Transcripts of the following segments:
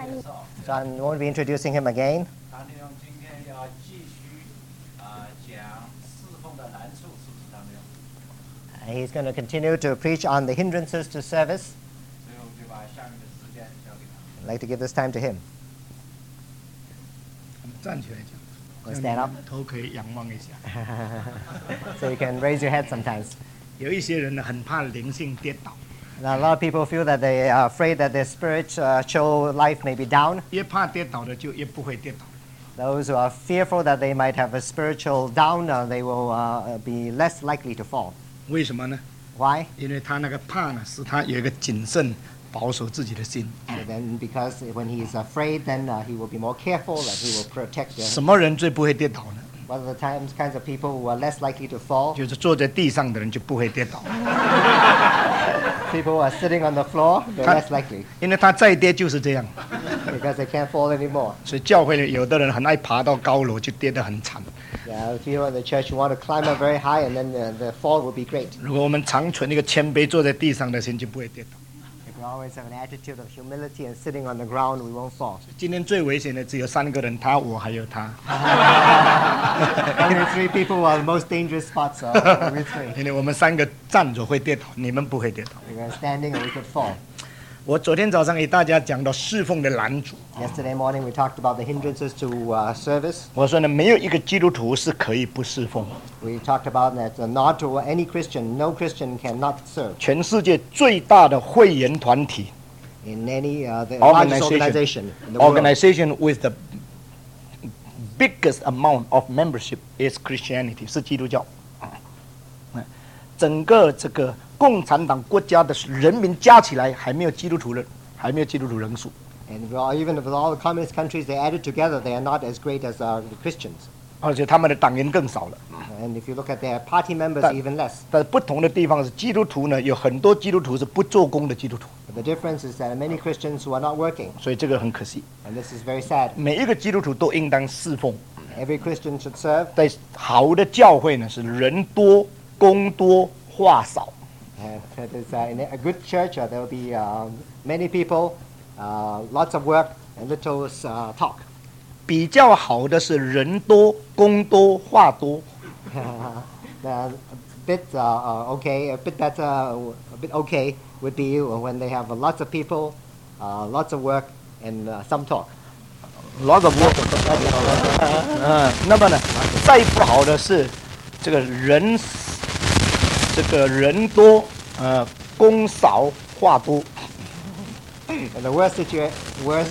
John won't be introducing him again. He's going to continue to preach on the hindrances to service. I'd like to give this time to him. 站起来讲。 We'll stand up. 头可以仰望一下。 So you can raise your head sometimes. 有一些人呢，很怕灵性跌倒， Now, a lot of people feel that they are afraid that their spiritual life may be down. 越怕跌倒的就越不会跌倒。 Those who are fearful that they might have a spiritual down, they will be less likely to fall. 为什么呢？ Why? 因为他那个怕呢，使他有一个谨慎保守自己的心。 So then, because when he is afraid, then he will be more careful, that he will protect 什么人最不会跌倒呢？ What are the kinds of people who are less likely to fall? 就是坐在地上的人就不会跌倒， People who are sitting on the floor, they're less likely 因为他再跌就是这样。 because they can't fall anymore. 所以教会里有的人很爱爬到高楼，就跌得很惨。 Yeah, if you're in the church, you want to climb up very high, and then the fall will be great. 如果我们常存一个谦卑坐在地上的心，就不会跌倒。 If we always have an attitude of humility and sitting on the ground, we won't fall. 今天最危险的只有3个人，他、我还有他。 Only 3 people are the most dangerous spots. We're 3. 因为我们3个站着会跌倒，你们不会跌倒。 We're standing, and we could fall. 我昨天早上给大家讲到侍奉的拦阻， Yesterday morning, we talked about the hindrances to service. 我说呢，没有一个基督徒是可以不侍奉。 We talked about that not to any Christian, no Christian cannot serve 全世界最大的会员团体 in any the largest organization in the world. organization with the biggest amount of membership is Christianity， 是基督教。整个这个共产党国家的人民加起来还没有基督徒人数。 And even with all the communist countries, they added together, they are not as great as the Christians. 而且他们的党员更少了。 And if you look at their party members, even less. 但不同的地方是，基督徒呢有很多基督徒是不做工的基督徒， But the difference is that many Christians who are not working, 所以这个很可惜。 and this is very sad. 每一个基督徒都应当侍奉。 Every Christian should serve. 在好的教会呢，是人多、工多、话少。 That is, in a good church, there will be many people, lots of work, and little talk. 比较好的是人多、工多、话多。 A bit okay, a bit better, a bit okay would be when they have lots of people, lots of work, and some talk. Lots of work。那么呢，再不好的是这个人多，工少，话多。 And the worst situation would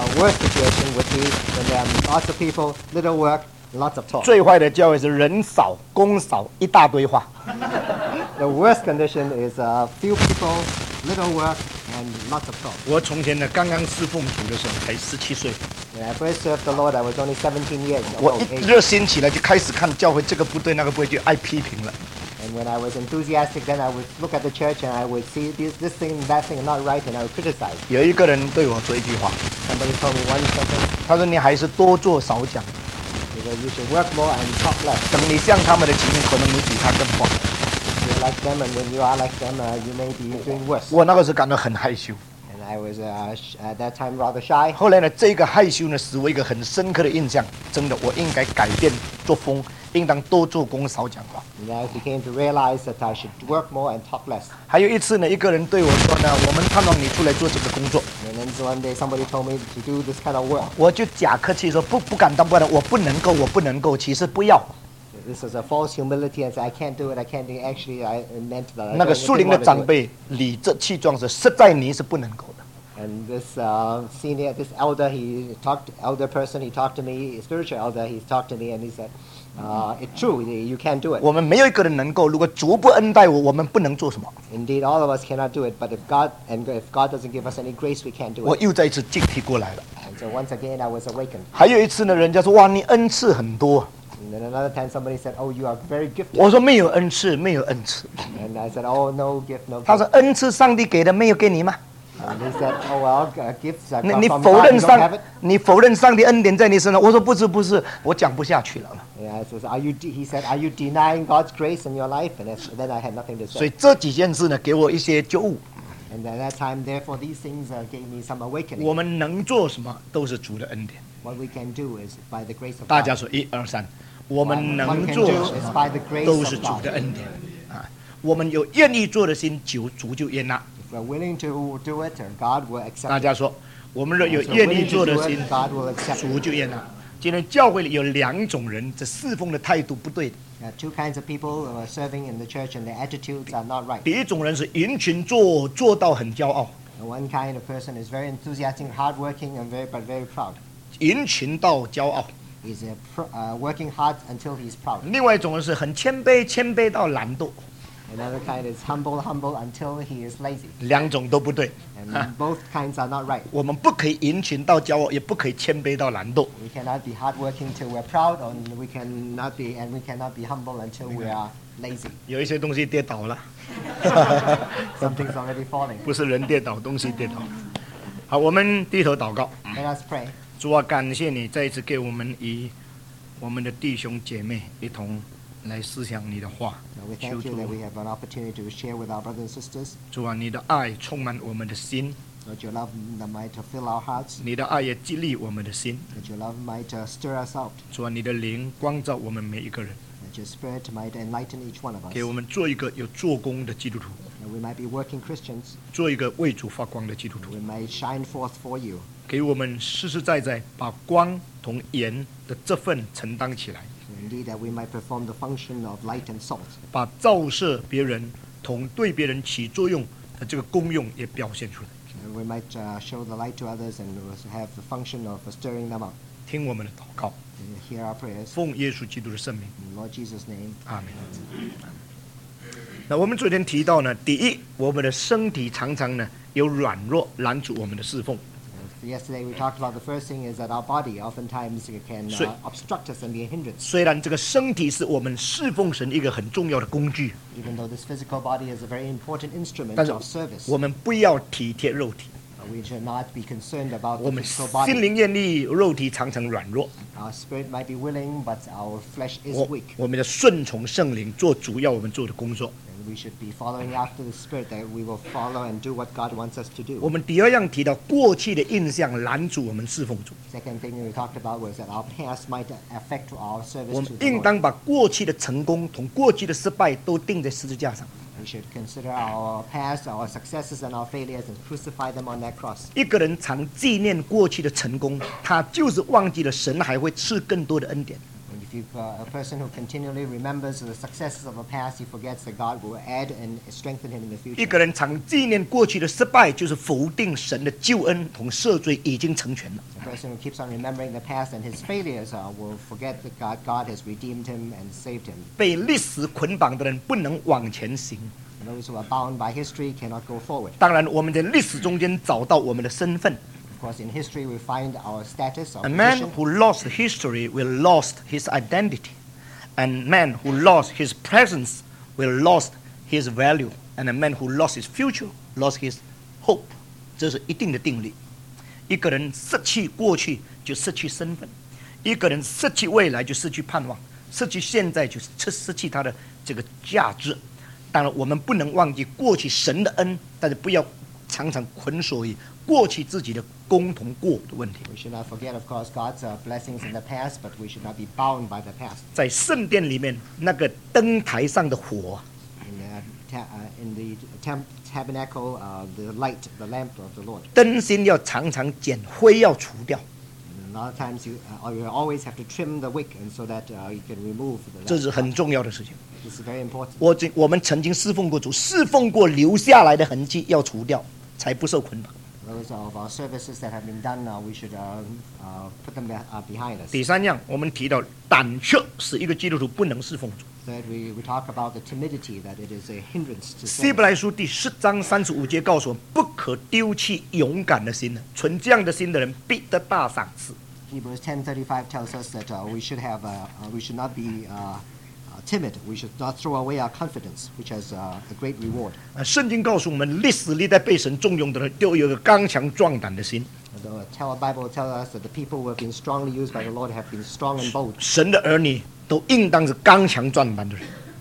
be when there are lots of people, little work, and lots of talk. 最坏的教会是人少、工少，一大堆话。 The worst condition is few people, little work, and lots of talk. 我从前呢，刚刚侍奉主的时候才17岁， When I first served the Lord, I was only 17 years 我 old. 一热心起来就开始看教会这个不对那个不对，就爱批评了。 And when I was enthusiastic, then I would look at the church and I would see this thing, that thing, not right, and I would criticize. 有一个人对我说一句话， Somebody told me one sentence, 他说：“你还是多做少讲， he said, you should work more and talk less. 等你像他们的情形，可能你比他更坏。” If you're like them, and when you are like them, you may be doing worse. 我那个时候感到很害羞。 And I was at that time rather shy. 后来呢，这个害羞呢，使我一个很深刻的印象，真的，我应该改变作风，应当多做工少讲话。 And I became to realize that I should work more and talk less. 还有一次呢，一个人对我说呢：“我们盼望你出来做这个工作。” And then one day somebody told me to do this kind of work. 我就假客气说不敢当，不敢，我不能够，其实不要。 This was a false humility and said, I can't do it, I can't do it. Actually, I meant that. 那个属灵的长辈理直气壮说：“实在你是不能够的。” And this senior, this elder, elder person, he talked to me, spiritual elder, he talked to me and he said, it's true, you can't do it. 我们没有一个人能够，如果主不恩待我，我们不能做什么。 Indeed, all of us cannot do it, but if God doesn't give us any grace, we can't do 我 it. 又再一次警惕过来了。 And so once again, I was awakened. 还有一次呢，人家说：“哇，你恩赐很多。” And then another time somebody said, oh, you are very gifted. 我说：“没有恩赐，没有恩赐。 And I said, oh, no gift, no ” 他说 gift.：“ 恩赐上帝给的，没有给你吗？ And he said, oh, well, gifts are 你 from 否 God, 认 you don't have 上 it. 你否认上帝恩典在你身上。”我说：“不是，我讲不下去了。” Yeah, he said, are you denying God's grace in your life? And then I had nothing to 所以 say. 这几件事呢，给我一些觉悟。 And at that time, therefore, these things gave me some awakening. 我们能做什么都是主的恩典。 What we can do is by the grace of 大家 God. 说1、2、3，我们 What 能 one can 做 do 什 is 么 by the grace 都 of 是主 God. 的恩典啊！我们有愿意做的心，主就悦纳。 If we're willing to do it, God will 大 accept it. 家说，我们若有 So 愿意 willing 做 to 的 do 心 it,，God will accept 主 it. 就悦纳。今天教会里有2种人，这侍奉的态度不对的。 Two kinds of people who are serving in the church and their attitudes are not right. 第一种人是迎群做到很骄傲， One kind of person is very enthusiastic, hardworking, and but very proud. 迎群到骄傲。 He's working hard until he's proud. 另外一种人是很谦卑到懒惰， Another kind is humble until he is lazy. 2种都不对。 And both kinds are not right. 我们不可以迎群到骄傲，也不可以谦卑到懒惰。 We cannot be hardworking till we're proud, and we cannot be humble until we are lazy. 有一些东西跌倒了， Something's already falling. 不是人跌倒，东西跌倒。好，我们低头祷告。 Let us pray. 主啊，感谢你再一次给我们与我们的弟兄姐妹一同来思想你的话。 We 求 thank you that 主， we have an opportunity to share with our brothers and sisters. 主啊，你的爱充满我们的心， Let your love might fill our hearts. 你的爱也激励我们的心。 Let your love might stir us out. 主啊，你的灵光照我们每一个人， That your spirit might enlighten each one of us. 给我们做一个有做工的基督徒， That we might be working Christians. 做一个为主发光的基督徒， We might shine forth for you. 给我们实实在在把光同盐的这份承担起来， Indeed, that we might perform the function of light and salt. 把照射别人同对别人起作用的这个功用也表现出来。 And we might show the light to others and have the function of stirring them up. 听我们的祷告， And hear our prayers. 奉耶稣基督的圣名， In Lord Jesus' name. 阿门。那我们昨天提到呢，第一，我们的身体常常呢有软弱拦阻我们的侍奉， Yesterday we talked about the first thing is that our body oftentimes can obstruct us and be a hindrance. 虽然这个身体是我们侍奉神一个很重要的工具， Even though this physical body is a very important instrument 但是 of service, 我们不要体贴肉体， we should not be concerned about 我 the 们 physical 心 body. 灵愿意，肉体常常软弱。 Our spirit might be willing, but our flesh is 我 weak. 我们的顺从圣灵，做主要我们做的工作。 And we should be following after the spirit, that we will follow and do what God wants us to 我 do. 们第二样提到过去的印象拦阻我们侍奉主， Second thing we talked about was that our past might affect our 我 service 们 to the 应 Lord. 当把过去的成功同过去的失败都钉在十字架上。 We should consider our past, our successes, and our failures, and crucify them on that cross. 一个人常纪念过去的成功，他就是忘记了神还会赐更多的恩典。 And if a person who continually remembers the successes of the past, he forgets that God will add and strengthen him in the 一 future. 个人常纪念过去的失败，就是否定神的救恩同赦罪已经成全了。 A person who keeps on remembering the past and his failures will forget that God has redeemed him and saved him. 被历史捆绑的人不能往前行。 And those who are bound by history cannot go forward. 当然，我们在历史中间找到我们的身份。 Of course, in history we find our status, our A man position. who lost history will lost his identity, and man who lost his presence will lost his value, and a man who lost his future lost his hope. 这是一定的定律。一个人失去过去就失去身份，一个人失去未来就失去盼望，失去现在就失去他的这个价值。当然，我们不能忘记过去神的恩，但是不要常常捆锁于过去自己的功同过的问题。 We should not forget, of course, God's blessings in the past, but we should not be bound by the past. 在圣殿里面那个灯台上的火， In the tabernacle, the light, the lamp of the Lord. 灯芯要常常剪灰要除掉， And a lot of times you always have to trim the wick, and so that you can remove 这 the 是很重要的事情。 This is very important. 我们曾经侍奉过主，侍奉过留下来的痕迹要除掉，才不受捆绑。 Those of our services that have been done, we should put them behind us. 第三样，我们提到胆怯使一个基督徒不能侍奉主。 Third, we talk about the timidity, that it is a hindrance to 希 service. 伯来书第10章35节告诉我们，不可丢弃勇敢的心，存这样的心的人必得大赏赐。 Hebrews 10:35 tells us that we should not be timid. We should not throw away our confidence, which has a great reward. 圣经告诉我们，历史历代被神重用的人，都有一个刚强壮胆的心。 The Bible tells us that the people who have been strongly used by the Lord have been strong and bold. 神的儿女都应当是刚强壮胆的人。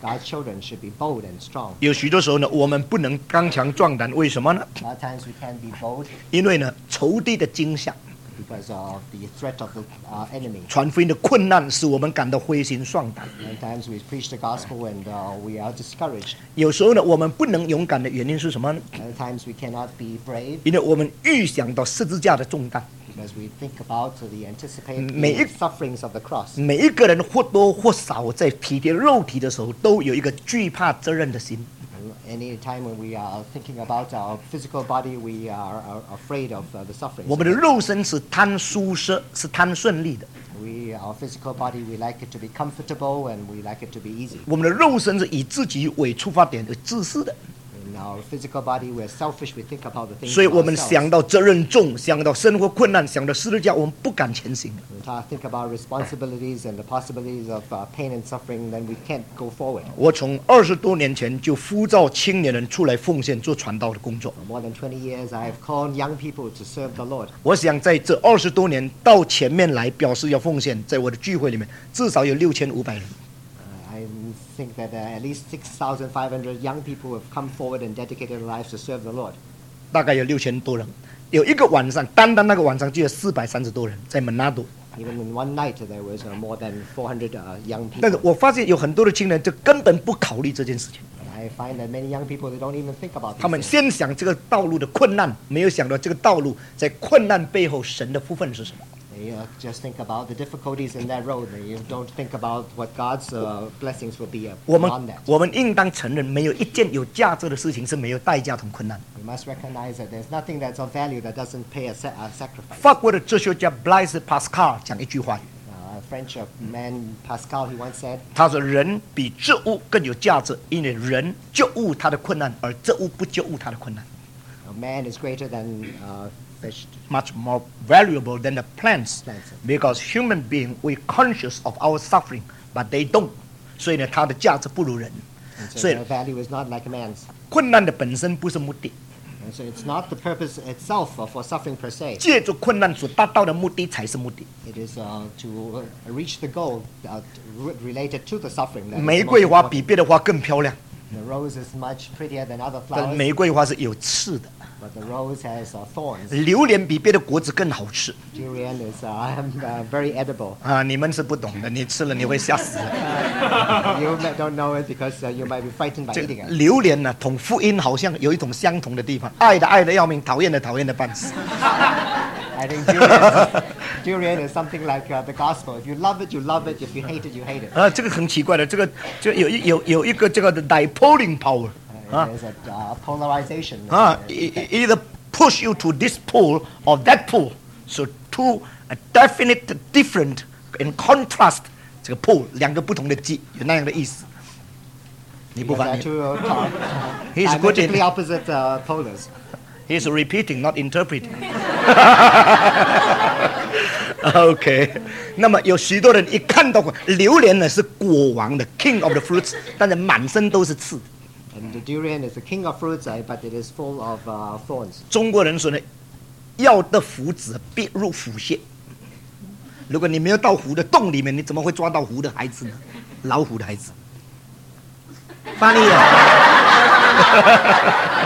God's children should be bold and strong. 有许多时候呢，我们不能刚强壮胆，为什么呢？ A lot of times we can't be bold 因为呢，仇敌的惊吓、 because of the threat of the enemy. 传福音的困难，使我们感到灰心丧胆。 Sometimes we preach the gospel and we are discouraged. 有时候呢，我们不能勇敢的原因是什么呢？ Other times we cannot be brave 因为我们预想到十字架的重担。 because we think about the anticipated 每一 sufferings of the cross. 每一个人或多或少在体贴肉体的时候，都有一个惧怕责任的心。 Any time when we are thinking about our physical body, we are afraid of the sufferings. 我们的肉身是贪舒适，是贪顺利的。 Our physical body, we like it to be comfortable and we like it to be easy. 我们的肉身是以自己为出发点而自私的， In our physical body, we're selfish. We think about the things 所以 for 我们 ourselves. 想到责任重，想到生活困难，想到十字架，我们不敢前行。 We think about responsibilities and the possibilities of pain and suffering, then we can't go forward. 我从20多年前就呼召青年人出来奉献做传道的工作。 For more than 20 years, I have called young people to serve the Lord. 我想在这20多年到前面来表示要奉献，在我的聚会里面至少有6500人。 I think that at least 6,500 young people have come forward and dedicated their lives to serve the Lord. 大概有6000多人。有一个晚上，单单那个晚上就有430多人在门纳多。 Even in one night, there was more than 400 young 但是 people. 我发现有很多的青年就根本不考虑这件事情， I find that many young people, they don't even think about 他们 these things. 先想这个道路的困难，没有想到这个道路在困难背后神的福分是什么。 They just think about the difficulties in that road. They don't think about what God's blessings will be 我们 beyond that. 我们应当承认，没有一件有价值的事情是没有代价同困难。 We must recognize that there's nothing that's of value that doesn't pay a sacrifice. 法国的哲学家 Blaise Pascal 讲一句话语， French man Pascal, he once said, 他说：“人比这物更有价值，因为人救物他的困难，而这物不救物他的困难。 a man is greater than fish. Much more valuable than the plants, Plants. because human being we conscious of our suffering, but they don't. 所以呢，它的价值不如人。 And so 所以 their value is not like a man's. 困难的本身不是目的， And so it's not the purpose itself for suffering per se. 借助困难所达到的目的才是目的。 It is to reach the goal related to the suffering. That is 玫 the 瑰 most 花 important. 比别的花更漂亮， The rose is much prettier than other 但 flowers, 玫瑰花是有刺的。 but the rose has thorns. 榴莲比别的果子更好吃 Durian is very edible. 啊！你们是不懂的，你吃了你会吓死的。 You don't know it because you might be frightened by 这 eating it. 榴莲呢，同福音好像有一种相同的地方，爱的爱的要命，讨厌的讨厌的半死。 I think durian is something like the gospel. If you love it, you love it. If you hate it, you hate it. 啊，这个很奇怪的，这个有一个这个 dipoling power 啊 There's a polarization. 啊，either push you to this pole or that pole. So two definite different in contrast 这个 pole 两个不同的极有那样的意思。你不 Because 翻 they're 译 two He's good in- diametrically opposite polars. He's repeating, not interpreting. OK， 那么有许多人一看到榴莲呢是果王的 King of the fruits， 但是满身都是刺。 And the durian is the king of fruits, but it is full of thorns. 中国人说呢，要得虎子必入虎穴。如果你没有到虎的洞里面，你怎么会抓到虎的孩子呢？老虎的孩子。翻译啊。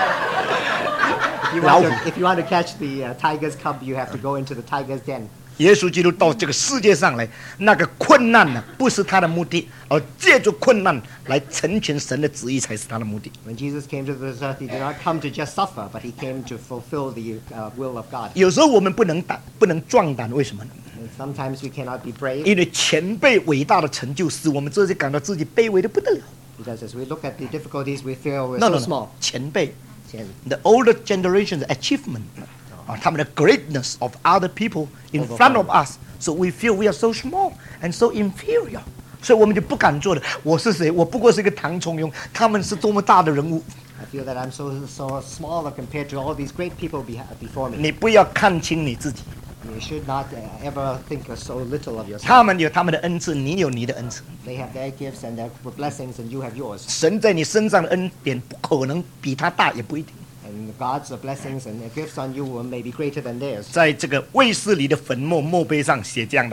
If you want to catch the tiger's cub, you have to go into the tiger's den. 耶稣基督到这个世界上来，那个困难呢，不是他的目的，而借助困难来成全神的旨意才是他的目的。 When Jesus came to this earth, he did not come to just suffer, but he came to fulfill the will of God. 有时候我们不能壮胆，为什么呢？ And sometimes we cannot be brave 因为前辈伟大的成就使我们这些感到自己卑微的不得了。 because as we look at the difficulties, we feel we're No, so no, small. no. 前辈 And the older generation's achievement 啊，他们的 greatness of other people in front of us, so we feel we are so small and so inferior. 所以我们就不敢做了。我是谁？我不过是一个唐崇庸，他们是多么大的人物。 I feel that I'm so small compared to all these great people before me. 你不要看轻你自己， You should not ever think so little of yourself. 他们有他们的恩赐，你有你的恩赐。 They have their gifts and their blessings, and you have yours. 神在你身上的恩典不可能比他大，也不一定。 And God's blessings and gifts on you may be greater than theirs. 在这个卫斯理的坟墓墓碑上写这样的话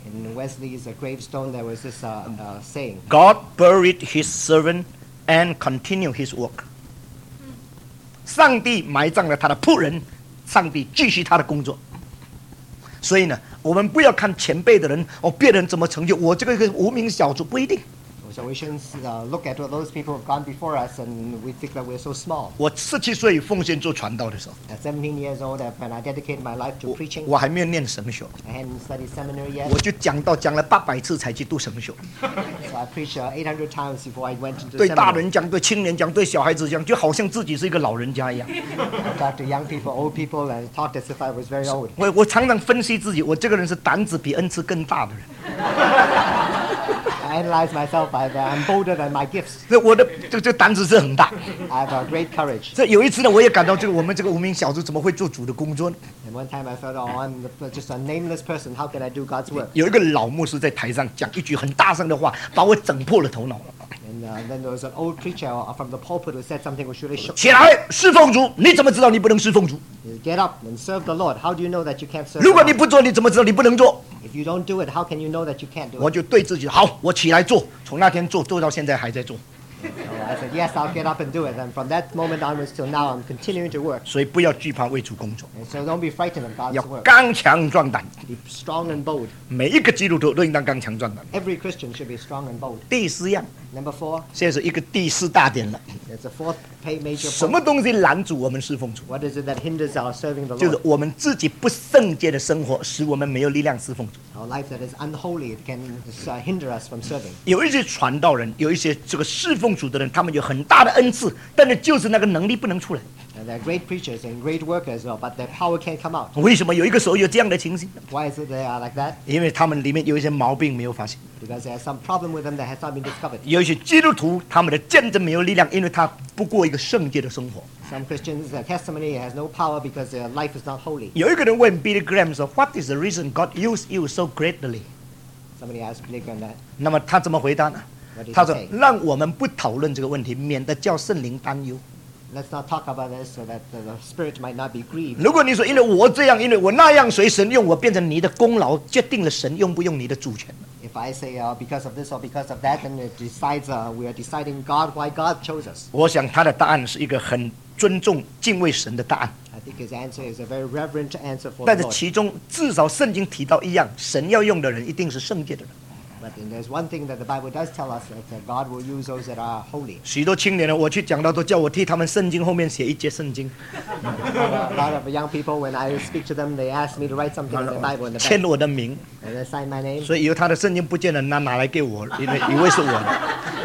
In Wesley's gravestone, there was this saying. God buried his servant and continued his work. 上帝埋葬了他的仆人，上帝继续他的工作。所以呢，我们不要看前辈的人别人怎么成就，我这个无名小卒不一定。 So we shouldn't look at those people who've gone before us and we think that we're so small. 我17岁奉献做传道的时候， At 17 years old, when I dedicated my life to preaching, 我还没有念神学， I hadn't studied seminary yet. 我就讲了800次才去读神学。 So I preached 800 times before I went into 对大 seminary. 人讲，对青年讲，对小孩子讲，就好像自己是一个老人家一样。 I talked to young people, old people, and talked as if I was very old. 我常常分析自己，我这个人是胆子比恩赐更大的人。 I analyze myself. I'm bolder than my gifts. 这我的这胆子是很大。 I have great courage. 这有一次呢，我也感到我们这个无名小卒怎么会做主的工作呢？ And one time I thought, oh, I'm just a nameless person. How can I do God's work? 有一个老牧师在台上讲一句很大声的话，把我整破了头脑了。 And then there was an old preacher from the pulpit who said something which really shook 起来，侍奉主！你怎么知道你不能侍奉主？ me. Get up and serve the Lord. How do you know that you can't serve 如 the 果你 Lord? 不做，你怎么知道你不能做？ If you don't do it, how can you know that you can't do 我 it? 就对自己好，我起来做，从那天做到现在还在做。 So I said, yes, I'll get up and do it. And from that moment onwards till now, I'm continuing to work. 所以不要惧怕为主工作， And so don't be frightened of God's 要 work. 刚强壮胆。 Be strong and bold. 每一个基督徒都应当刚强壮胆。 Every Christian should be strong and bold. 第4样， Number 4, 现在是一个第4大点了。 there's a fourth major 什 point. 么东西拦阻我们侍奉主？ What is it that hinders our serving the 就是 Lord? 我们自己不圣洁的生活，使我们没有力量侍奉主。 Our life that is unholy, it can hinder us from serving. 有一些传道人，有一些这个侍奉主的人，他们有很大的恩赐，但是就是那个能力不能出来。 And they're great preachers and great workers, but their power can't come out. 为什么有一个时候有这样的情形？ Why is it they are like that? 因为他们里面有一些毛病没有发现。 Because there's some problem with them that has not been discovered. 有一些基督徒，他们的见证没有力量，因为他不过一个圣洁的生活。 Some Christians, their testimony has no power because their life is not holy. 有一个人问 Billy Graham 说 ：“What is the reason God used you so greatly？” Somebody asked Billy Graham that. 那么他怎么回答呢？ What did he 他说 say?：“ 让我们不讨论这个问题，免得叫圣灵担忧。 Let's not talk about this so that the spirit might not be grieved. 如果你说因为我这样，因为我那样，所以神用我，变成你的功劳，决定了神用不用你的主权。” If I say because of this or because of that, then it decides we are deciding why God chose us. 我想他的答案是一个很尊重、敬畏神的答案。 I think his answer is a very reverent answer for 但 the 是 Lord. 其中至少圣经提到一样，神要用的人一定是圣洁的人。 But there's one thing that the Bible does tell us that God will use those that are holy. 许多青年人，我去讲到都叫我替他们圣经后面写一节圣经， A lot of young people, when I speak to them, they ask me to write something in the Bible in the 签 back 我的名， and then sign my name. 所以以后他的圣经不见得拿来给我，因为以为是我的。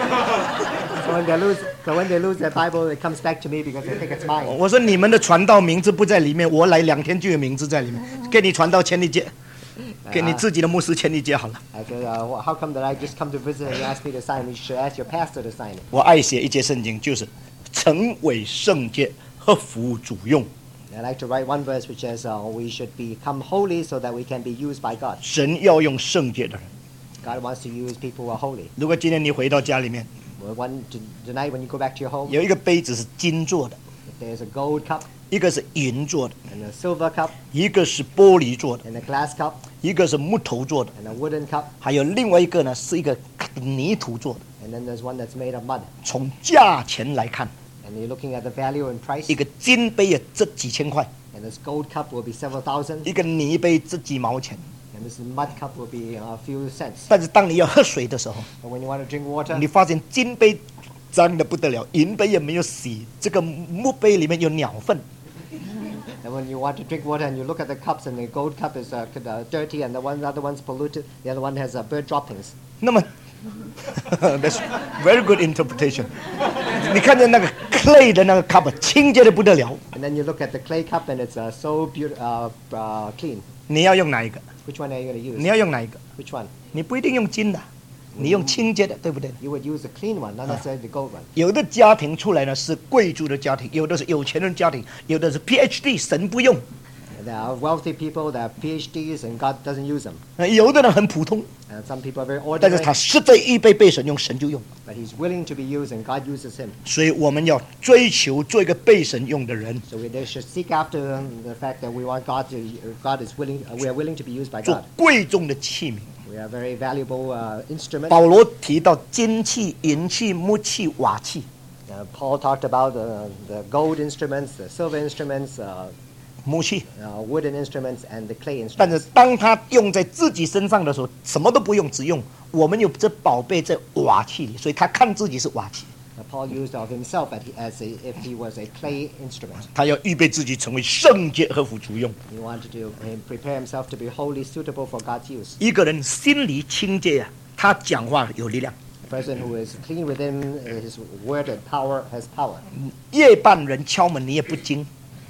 So when they lose their Bible, it comes back to me because they think it's mine. 我说你们的传道名字不在里面，我来2天就有名字在里面，给你传道签一节，给你自己的牧师签一节好了。 I said, how come that I just come to visit and you ask me to sign? You should ask your pastor to sign it. 我爱写一节圣经，就是成为圣洁，合乎主用。 I like to write one verse which says we should become holy so that we can be used by God. 神要用圣洁的人。 God wants to use people who are holy. 如果今天你回到家里面， Tonight when you go back to your home, 有一个杯子是金做的， if there's a gold cup 一个是银做的， and a silver cup 一个是玻璃做的， and a glass cup 一个是木头做的， and a wooden cup, 还有另外一个呢是一个泥土做的。 and then there's one that's made of mud. 从价钱来看， And you're looking at the value and price, 一个金杯也值几千块， and this gold cup will be several thousand, 一个泥杯值几毛钱。 and this mud cup will be a few cents. 但是当你要喝水的时候， And when you want to drink water, 你发现金杯脏的不得了，银杯也没有洗，这个木杯里面有鸟粪。 and when you want to drink water and you look at the cups and the gold cup is dirty and the other one's polluted, the other one has bird droppings. 那么，that's very good interpretation。你看见那个 clay 的那个 cup 清洁的不得了， And then you look at the clay cup and it's so clean. 你要用哪一个？ Which one are you going to 你 use? 要用哪一个？ Which one? 你不一定用金的，你用清洁的，对不对？ You would use the clean one, not necessarily the gold one. 有的家庭出来呢是贵族的家庭，有的是有钱人家庭，有的是 PhD 神不用， There are wealthy people, there are PhDs, and God doesn't use them. 有的人很普通， And some people are very 但是 ordinary, 他实在预备被神用，神就用。 but He's willing to be used, and God uses him. 所以我们要追求做一个被神用的人， So we should seek after the fact that we want God is willing, we are willing to be used by 做 God, 贵重的器皿。 We are very valuable instruments. 保罗提到金器、银器、木器、瓦器， Paul talked about the gold instruments, the silver instruments, 木器。 wooden instruments, and the clay 但是 instruments. 当他用在自己身上的时候，什么都不用，只用我们有这宝贝在瓦器里，所以他看自己是瓦器， Paul used of himself if he was a clay instrument. 他要预备自己成为圣洁，合乎主用。 He wanted to prepare himself to be wholly suitable for God's use. 一个人心里清洁啊，他讲话有力量。 A person who is clean within, his word and power has power. 夜半人敲门，你也不惊，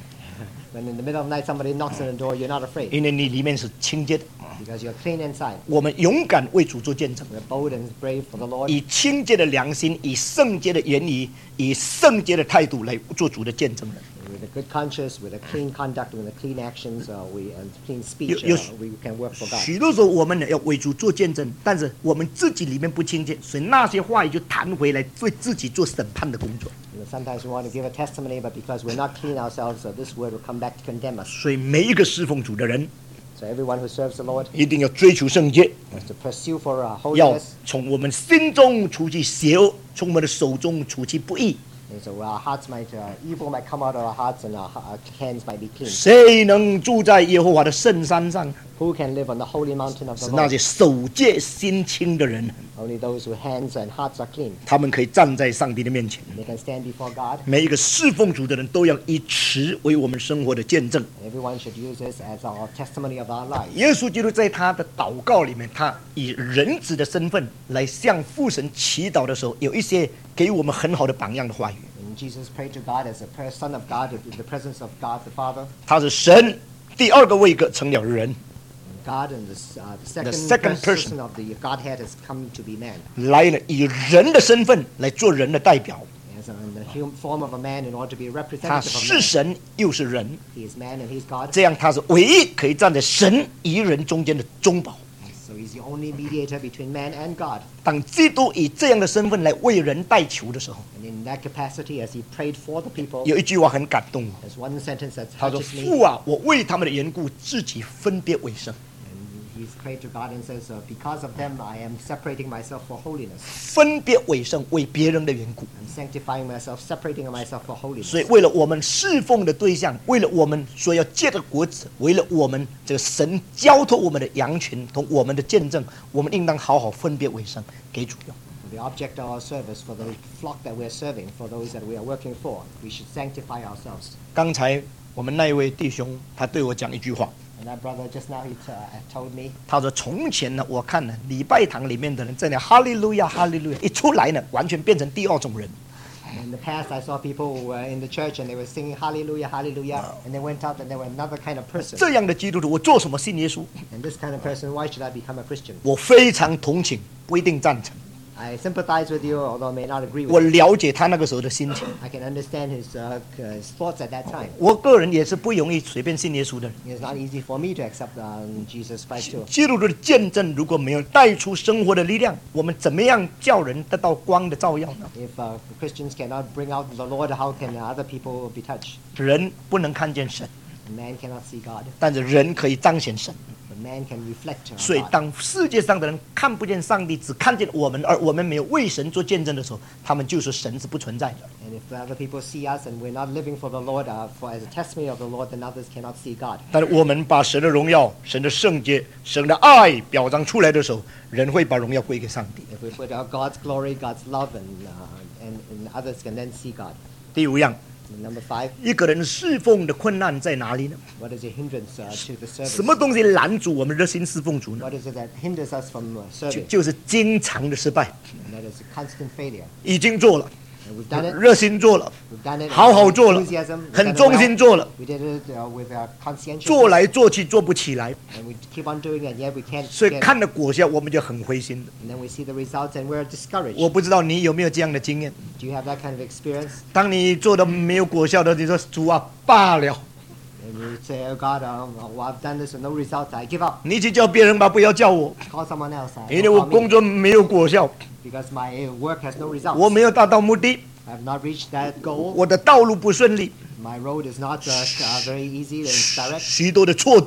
When in the middle of the night somebody knocks on the door, you're not afraid 因为你里面是清洁的。 because you're clean inside. 我们勇敢为主做见证， We're bold and brave for the Lord. 以清洁的良心，以圣洁的言语，以圣洁的态度来做主的见证人。 With a good conscience, with a clean conduct, with a clean actions, and clean speech, Yes. we can work for God. 许多时候我们要为主做见证，但是我们自己里面不清洁，所以那些话语就弹回来，为自己做审判的工作。 Sometimes we want to give a testimony, but because we're not clean ourselves, this word will come back to condemn us. 所以每一个侍奉主的人， So everyone who serves the Lord 一定要追求圣洁， has to pursue for 要 holiness. 从我们心中除去邪恶，从我们的手中除去不义。 And so our hearts might, evil might come out of our hearts and our hands might be clean. 谁能住在耶和华的圣山上？ Who can live on the holy mountain of 是 the 那 Lord? 些守戒心清的人， Only those whose hands and hearts are clean. 他们可以站在上帝的面前。 They can stand before God. 每一个侍奉主的人都要以此为我们生活的见证。 Everyone should use this as our testimony of our lives. 耶稣基督在他的祷告里面，他以人子的身份来向父神祈祷的时候，有一些给我们很好的榜样的话语。 And Jesus prayed to God as a Son of God in the presence of God the Father. 他是神第二个位格成了人， God and the second second person. person of the Godhead has come to be man. 来了以人的身份来做人的代表。 As in the form of a man in order to be a 他 representative of 是 man. 神又是人， He is man and he's God. 这样他是唯一可以站在神与人中间的中保。 So he's the only mediator between man and God. 当基督以这样的身份来为人代求的时候， And in that capacity, as he prayed for the people, 有一句话很感动我， there's one sentence that 他说：“ touches me. 父啊，我为他们的缘故，自己分别为圣。 And he's prayed to God and says, because of them, I am separating myself for holiness. 分别为圣，为别人的缘故。 I'm sanctifying myself, separating myself for holiness. 所以，为了我们侍奉的对象，为了我们所要结的果子，为了我们这个神交托我们的羊群同我们的见证，我们应当好好分别为圣，给主用。 For the object of our service, for the flock that we're serving, for those that we are working for, we should sanctify ourselves. 刚才我们那一位弟兄，他对我讲一句话， And that brother just now, he told me, 他说：“从前呢，我看呢，礼拜堂里面的人在那哈利路亚，哈利路亚，一出来呢，完全变成第二种人。 in the past I saw people who were in the church and they were singing hallelujah, hallelujah, and they went out and they were another kind of person. 这样的基督徒，我做什么信耶稣？ And this kind of person, why should I become a Christian? 我非常同情，不一定赞成。 I sympathize with you, although I may not agree 我 with you. 了解他那个时候的心情。 I can understand his thoughts at that time. 我个人也是不容易随便信耶稣的人。 It's not easy for me to accept Jesus Christ too. 基督徒的见证如果没有带出生活的力量，我们怎么样叫人得到光的照耀呢？ If Christians cannot bring out the Lord, how can other people be touched? 人不能看见神， Man cannot see God, 但是人可以彰显神。 but man can reflect 所以， God. 当世界上的人看不见上帝，只看见我们，而我们没有为神做见证的时候，他们就说神是不存在的。 And if other people see us and we're not living for the Lord, as a testimony of the Lord, then others cannot see God. 但是我们把神的荣耀、神的圣洁、神的爱表彰出来的时候，人会把荣耀归给上帝。 If we put out God's glory, God's love, and others can then see God. 第五样， And number 5, 一个人侍奉的困难在哪里呢？ what is a hindrance to the 什 service? 么东西拦阻我们热心侍奉主呢？ What is it that hinders us from serving? 就是经常的失败。 And that is a constant failure. 已经做了， And we've done it. 热心做了， We've done it. 好好做了 Enthusiasm. We've 很 done it 忠心 well. 做了， We did it with conscientiousness. 做来做去做不起来， And we keep on doing it, and yet we can't 所以 get 看了果效，我们就很灰心的。 And then we see the results, and we're discouraged. 我不知道你有没有这样的经验？ Do you have that kind of experience? 当你做的没有果效的，你说主啊罢了， And you say, oh God, well, I've done this with no results. I give up. 你去叫别人吧，不要叫我， Call someone else. 因为 Don't 我 call 工 me. 作没有果效， Because my work has no results. 我没有达到目的， I have not reached that goal. 我的道路不顺利， My road is not very easy and direct. 许多的挫折，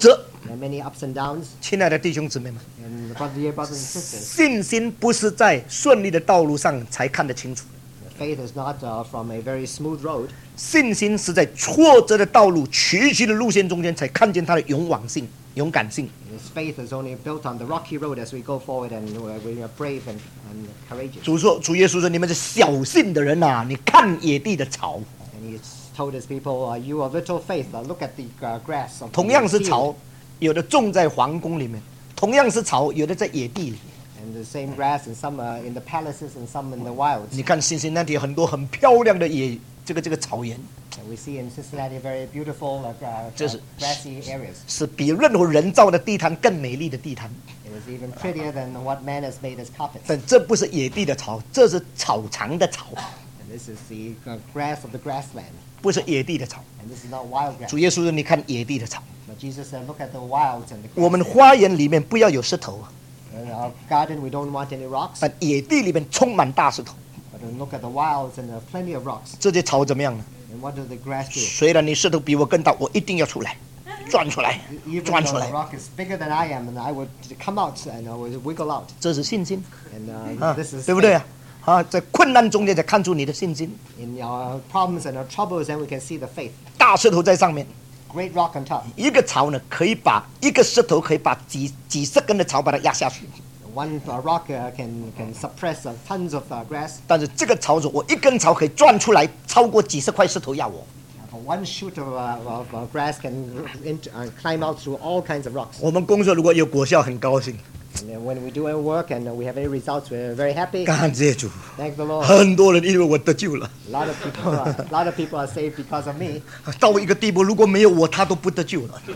There are many ups and downs. 亲爱的弟兄姊妹们， And dear brothers and sisters, 信心不是在顺利的道路上才看得清楚， faith is not from a very smooth road. 信心是在挫折的道路、崎岖的路线中间才看见它的勇往性、勇敢性。 His faith is only built on the rocky road as we go forward and we are brave and courageous. 主说，主耶稣说：“你们是小信的人呐、你看野地的草， And he told his people, you of little faith, look at the grass of 同 the 样是 field. 草，有的种在皇宫里面，同样是草，有的在野地里。 And the same grass, and some are in the palaces and some in the wilds. 你看新西那里有很多很漂亮的这个草原， And we see in Cincinnati very beautiful Just- grassy areas. 是比任何人造的地毯更美丽的地毯。 It is even prettier than what man has made as carpets. 但这不是野地的草，这是草场的草， And this is the grass of the grassland. 不是野地的草。 And this is not wild grass. 主耶稣说：“你看野地的草， But Jesus said, look at the wilds and the 我们 grassland. 花园里面不要有石头， In our garden, we don't want any rocks. 但野地里面充满大石头。 But look at the wilds and there are plenty of rocks. 这些草怎么样呢？ And what does the grass do? 虽然你石头比我更大，我一定要出来，钻出来， Even 钻 though 出 the 来。 rock is bigger than I am, and I would come out and I would wiggle out. 这是信心 And 啊 this is 对不对 faith. 啊？在困难中间才看出你的信心。 In our problems and our troubles, then we can see the faith. 大石头在上面， Great rock on top. 一个草呢，可以把一个石头可以把几十根的草把它压下去。 One rock can suppress tons of grass. 但是这个草我一根草可以钻出来，超过几十块石头压我。 One shoot of grass can climb out through all kinds of rocks. 我们工作如果有果效，很高兴， And then when we do our work and we have any results, we're very happy. 感谢主。 Thank the Lord. 很多人因为我得救了， A lot of people are saved because of me. 到一个地步，如果没有我，他都不得救了。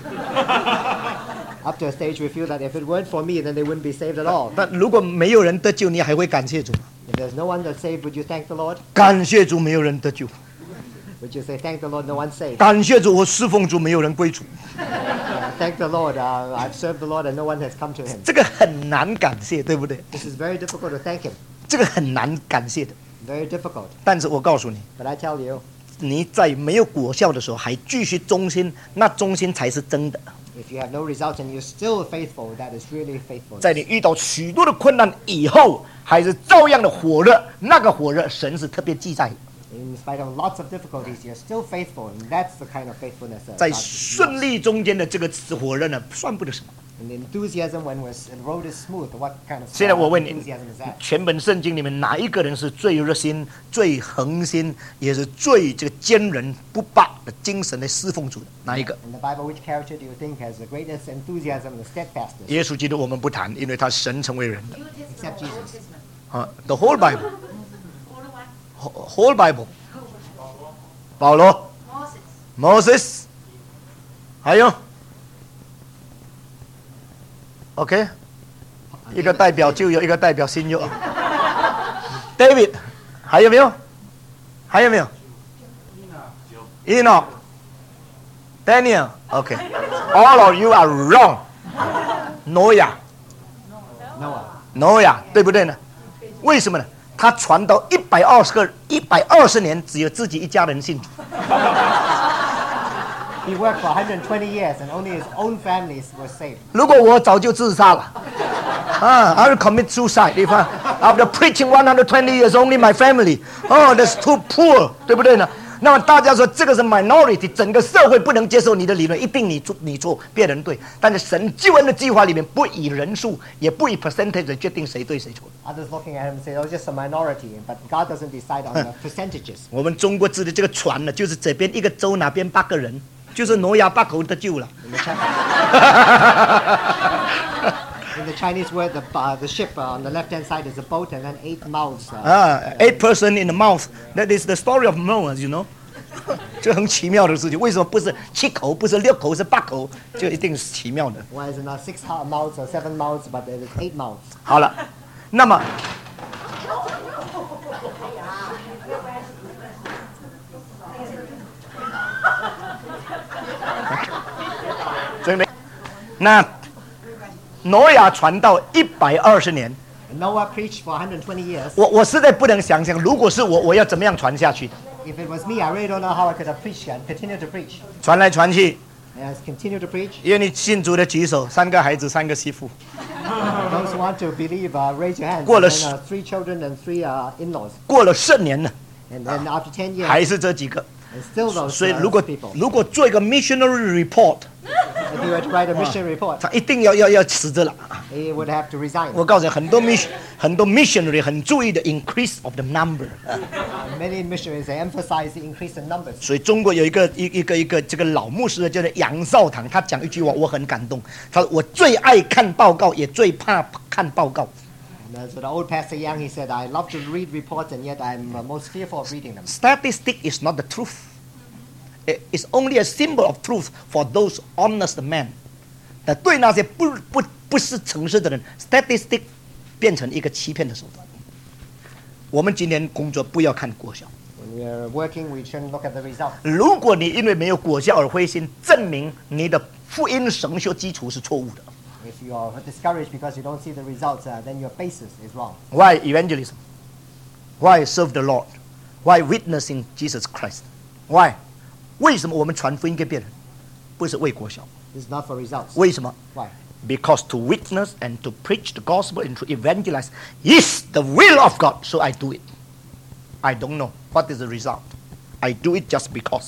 Up to a stage we feel that if it weren't for me, then they wouldn't be saved at all. 但如果没有人得救，你还会感谢主吗？ If there's no one that's saved, would you thank the Lord? 感谢主，没有人得救； Would you say, thank the Lord, no one's saved? 感谢主，我侍奉主，没有人归主。 Thank the Lord, I've served the Lord and no one has come to him. 这个很难感谢，对不对？ This is very difficult to thank him. 这个很难感谢的。 Very difficult. 但是我告诉你， But I tell you, 你在没有果效的时候还继续忠心，那忠心才是真的。 if you have no results and you're still faithful, that is really faithfulness. 在你遇到许多的困难以后，还是照样的火热，那个火热神是特别记在。 In spite of lots of difficulties, you're still faithful, and that's the kind of faithfulness that 在 God 顺 loves. 利中间的这个火热呢，算不得什么。 And the enthusiasm when the road is smooth, what kind of 现在我问你 enthusiasm is that? 全本圣经里面哪一个人是最热心、最恒心，也是最这个坚韧不拔的精神来侍奉主的？哪一个？ In the Bible, which character do you think has the greatest enthusiasm and the steadfastness? 耶稣基督我们不谈，因为他神成为人的 Except Jesus. 啊。The whole Bible, whole Bible， 保罗、Moses， 还有 OK， 一个代表旧约，一个代表新约。David， 还有没有？还有没有 ？Enoch, Daniel, OK, all of you are wrong. 挪亚， Noah. 对不对呢？为什么呢？他传到120年，只有自己一家人信主。 He worked for 120 years, and only his own families were saved. 如果我早就自杀了，I will commit suicide if after preaching 120 years only my family. Oh, that's too poor， 对不对呢？那么大家说这个是 minority， 整个社会不能接受你的理论，一定你错，别人对。但是神救恩的计划里面不以人数，也不以 percentage 决定谁对谁错。 Others looking at him say, "Oh, just a minority," but God doesn't decide on the percentages. 我们中国指的这个船呢，就是这边一个州那边8个人，就是挪亚8口得救了。 In the Chinese word, the ship on the left-hand side is a boat, and then 8 mouths. 8 person in the mouth. That is the story of Noah, you know. 这很奇妙的事情，为什么不是7口，不是6口，是8口，就一定是奇妙的。 Why is it not 6 mouths or 7 mouths, but it is 8 mouths? 好了，那么真的，那挪亚传道120年， And Noah preached for 120 years. 我实在不能想象，如果是我要怎么样传下去？ If it was me, I really don't know how I could have preached and continue to preach. 传来传去， Yes, continue to preach. 愿你信主的举手，3个孩子，3个媳妇。 Those who want to believe, raise your hands. 过了 And then, 3 children and 3 in-laws. 过了10年了， And then after 10 years, 还是这几个。 and still those 所以如果 people. 做一个 missionary report， If you were to write a mission report, 他一定要辞职了。 he would have to resign. 我告诉你，很多 missionary 很注意的 increase of the number。 Many missionaries they emphasize the increase in numbers. 所以中国有一个这个老牧师叫做杨少堂，他讲一句话我很感动，他说我最爱看报告，也最怕看报告。 And as the old Pastor Yang, he said, I love to read reports and yet I'm most fearful of reading them. Statistic is not the truth. It's only a symbol of truth for those honest men. 但对那些不是诚实的人 ，statistic 变成一个欺骗的手段。我们今天工作不要看果效。 When we are working, we shouldn't look at the result. 如果你因为没有果效而灰心，证明你的福音神学基础是错误的。 If you are discouraged because you don't see the results, then your basis is wrong. Why evangelism? Why serve the Lord? Why witnessing Jesus Christ? Why? 为什么我们传福音给别人，不是为果效？ This is not for results. 为什么？ Why? Because to witness and to preach the gospel and to evangelize is the will of God, so I do it. I don't know what is the result. I do it just because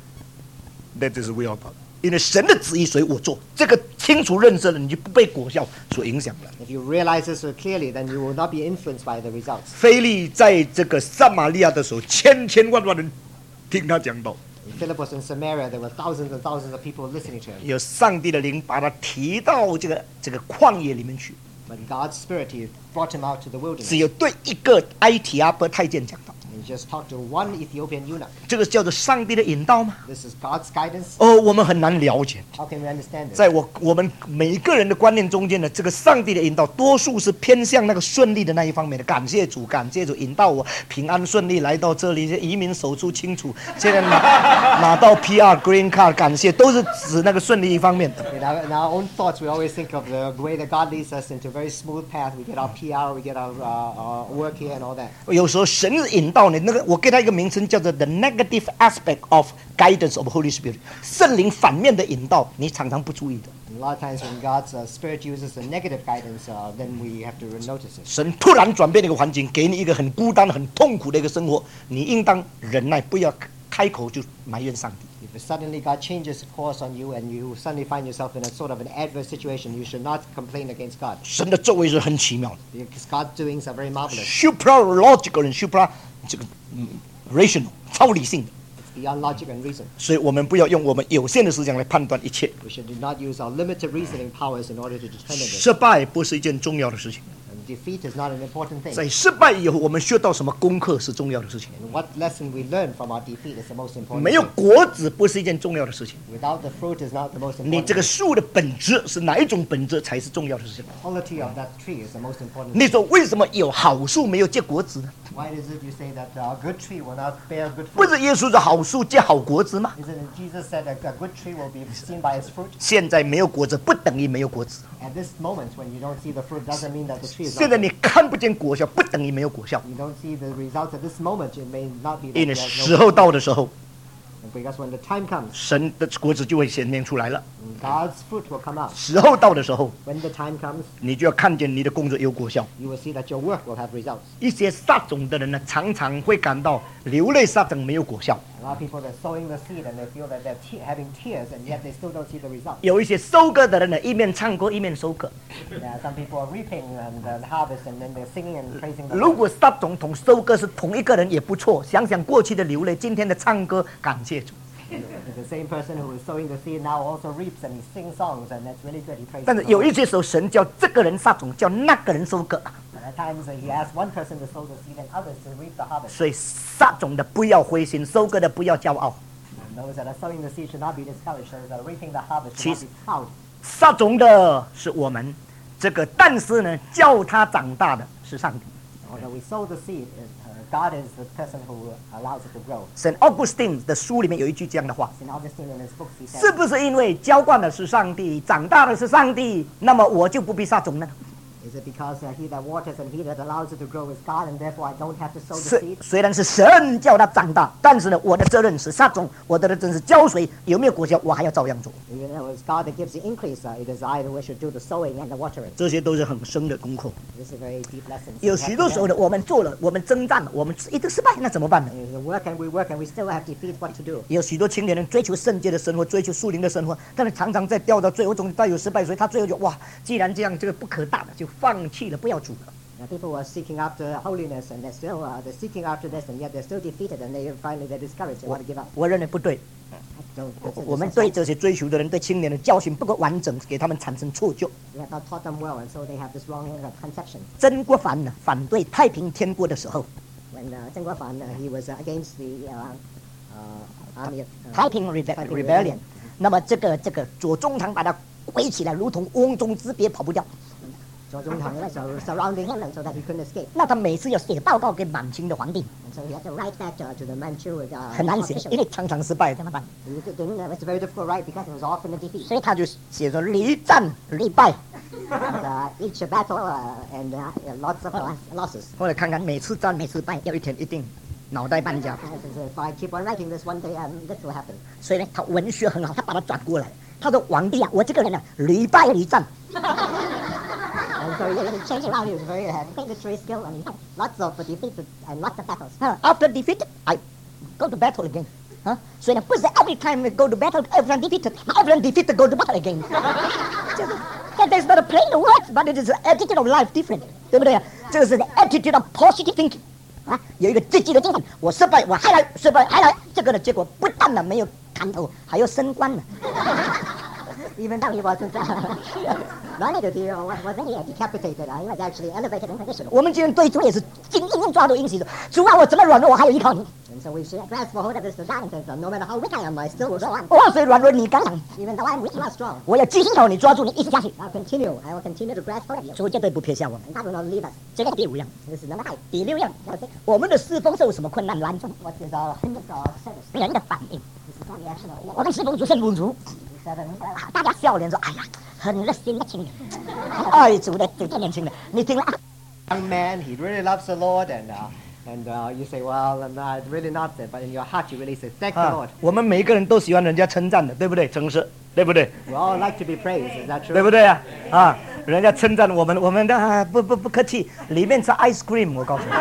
that is the will of God. 因为神的旨意，所以我做。这个清楚认识了，你就不被果效所影响了。 If you realize this so clearly, then you will not be influenced by the results. 腓利在这个撒玛利亚的时候，千万人听他讲道。 When Philip was in Samaria, there were thousands and thousands of people listening to him. 有上帝的灵把他提到这个旷野里面去， But God's Spirit, he brought him out to the 只 wilderness. 有对一个埃提阿波太监讲道。 And he just talked to one Ethiopian eunuch. 这个叫做上帝的引导吗？ This is God's guidance. 我们很难了解。 How can we understand this? 在我们每一个人的观念中间呢，这个上帝的引导，多数是偏向那个顺利的那一方面的。感谢主引导我平安顺利来到这里，移民手续清楚，现在拿到 PR Green Card， 感谢，都是指那个顺利一方面的。 In our own thoughts, we always think of the way that God leads us into a very smooth path. We get our PR, we get our work here and all that. 有时候神的引导呢，我给他一个名称叫做 the negative aspect of guidance of Holy Spirit， 圣灵反面的引导，你常常不注意的。 And a lot of times when God's Spirit uses a negative guidance, then we have to notice it. 神突然转变一个环境，给你一个很孤单、很痛苦的一个生活，你应当忍耐，不要开口就埋怨上帝。 If suddenly God changes course on you and you suddenly find yourself in a sort of an adverse situation, you should not complain against God. 神的作为是很奇妙的 Because God's doings are very marvelous. ，supra logical and supra 这个rational 超理性的， It's beyond logic and reason. 所以我们不要用我们有限的思想来判断一切。 We should not use our limited reasoning powers in order to determine this. 失败不是一件重要的事情， And defeat is not an important thing. 在失败以后，我们学到什么功课是重要的事情。 And what lesson we learn from our defeat is the most important 没有 thing. 果子不是一件重要的事情。 Without the fruit is not the most 你 important 这个 thing. 树的本质是哪一种本质才是重要的事情？ The quality of that tree is the most important 你 thing. 说为什么有好树没有结果子呢？ Why is it you say that a good tree will not bear good 不 fruit? 是耶稣的好树结好果子吗？ Isn't it Jesus said that a good tree will be seen by its fruit? 现在没有果子不等于没有果子， At this moment, when you don't see the fruit, doesn't mean that the tree is 现在 not 你看不见果效不等于没有果效， You don't see the results at this moment, it may not be that 因为 there's 时 no 候到的时候， because when the time comes, 神的果子就会显现出来了。 God's fruit will come out. 时候到的时候， When the time comes, 你就要看见你的工作有果效。 you will see that your work will have results. 一些撒种的人呢，常常会感到流泪撒种没有果效； A lot of people are sowing the seed and they feel that they're having tears and yet they still don't see the results. 有一些收割的人呢，一面唱歌一面收割。 Some people are reaping and harvest and then they're singing and praising the 如 Lord. 果撒种同收割是同一个人也不错。想想过去的流泪，今天的唱歌，感谢主。 It's the same person who is sowing the seed now also reaps and he sings songs and that's really good. He praises 但是 the 有 Lord. 一些时候，神叫这个人撒种，叫那个人收割。 But at times he asks one person to sow the seed and others to reap the harvest. 所以撒种的不要灰心，收割的不要骄傲。 And those that are sowing the seed should not be discouraged. Those that are reaping the harvest should not be proud. 撒种的是我们，这个但是呢，叫他长大的是上帝。 Although we sow the seed, God is the person who allows it to grow. Saint Augustine 的书里面有一句这样的话： St. Augustine in his books, he 是 says, 不是因为浇灌的是上帝，长大的是上帝，那么我就不必撒种呢？ Is it because he that waters and he that allows it to grow is God, and therefore I don't have to sow the seed? 虽然是神叫它长大，但是呢，我的责任是撒种，我的责任是浇水，有没有果效，我还要照样做。 Even though it's God that gives the increase, it is I who should do the sowing and the watering. 这些都是很深的功课。 This is a very deep lesson. 有许多时候呢，我们做了，我们征战了，我们一直失败，那怎么办呢？ We work and we still have defeat. What to do? 有许多青年人追求圣洁的生活，追求属灵的生活，但是常常在掉到最后中，带有失败，所以他最后就哇，既然这样，这个不可大了，就放弃了，不要主了。 Now, people are seeking after holiness, and they're seeking after this, and yet they're still defeated, and they're discouraged. They want to give up. 我认为不对。 I don't consider 我们 this 对 right. 这些追求的人，对青年人教训不够完整，给他们产生错觉。 We have not taught them well, and so they have this wrong conception. 曾国藩呢，反对太平天国的时候， When Zheng Guofan, he was against the army of 太平 rebellion， 那么这个左宗棠把他围起来，如同瓮中之鳖，跑不掉。 Zhou Zongtang, surrounding him, and so that he couldn't escape. 那他每次要写报告给满清的皇帝， And so he had to write back to the Manchu 很难写， officials. 因为常常失败，怎么办？ It's very difficult to write because it was often a defeat. 所以他就写着屡战屡败。 And, each battle and lots of losses. 后来看看，每次战每次败，有一天一定脑袋搬家。 And if I keep on writing this, one day this will happen. 所以呢，他文学很好，他把它转过来。他说：“皇帝啊，我这个人呢，屡败屡战。” And so he changed around. He was very had great literary skill, and he had lots of defeats and lots of battles. After defeat, I go to battle again. 所以呢，不是 every time we go to battle, everyone defeated, everyone defeated go to battle again. 就是，that is not a plain words, but it is an attitude of life different， 对不对啊？这个是 the attitude of positive thinking， 有一个积极的精神。我失败，我还来，失败还来，这个的结果不但呢没有砍头，还要升官呢。 Even though he wasn't, not only wasn't he decapitated, he was actually elevated in position. 我们今天对主也是紧紧抓住应许的，主啊，我怎么软弱，我还有依靠你。 And so we should grasp a hold of this design and say, no matter how weak I am, I still will go on. 我虽软弱，你刚强， Even though I'm weak, you are strong. 我要继续靠你抓住你，一直下去。 I will continue to grasp hold of you. 主绝对不撇下我们。 And God will not leave us. 这个第五样， This is number 5. 第六样，我们的侍奉受什么困难拦阻？ What is our hindrance or service? 人的反应。 This is not reaction of 我们侍奉主圣母主， 7. 大家笑脸说：“哎呀，很热心的青年，爱主的年轻人。”你听了啊？ Young man, he really loves the Lord, and you say, well, really not there, but in your heart you really say, thank the 啊 Lord. 我们每个人都喜欢人家称赞的，对不对？诚实，对不对？ We all like to be praised, is that 对 true? 不对啊？啊，人家称赞我们，我们的不客气，里面是 ice cream， 我告诉你。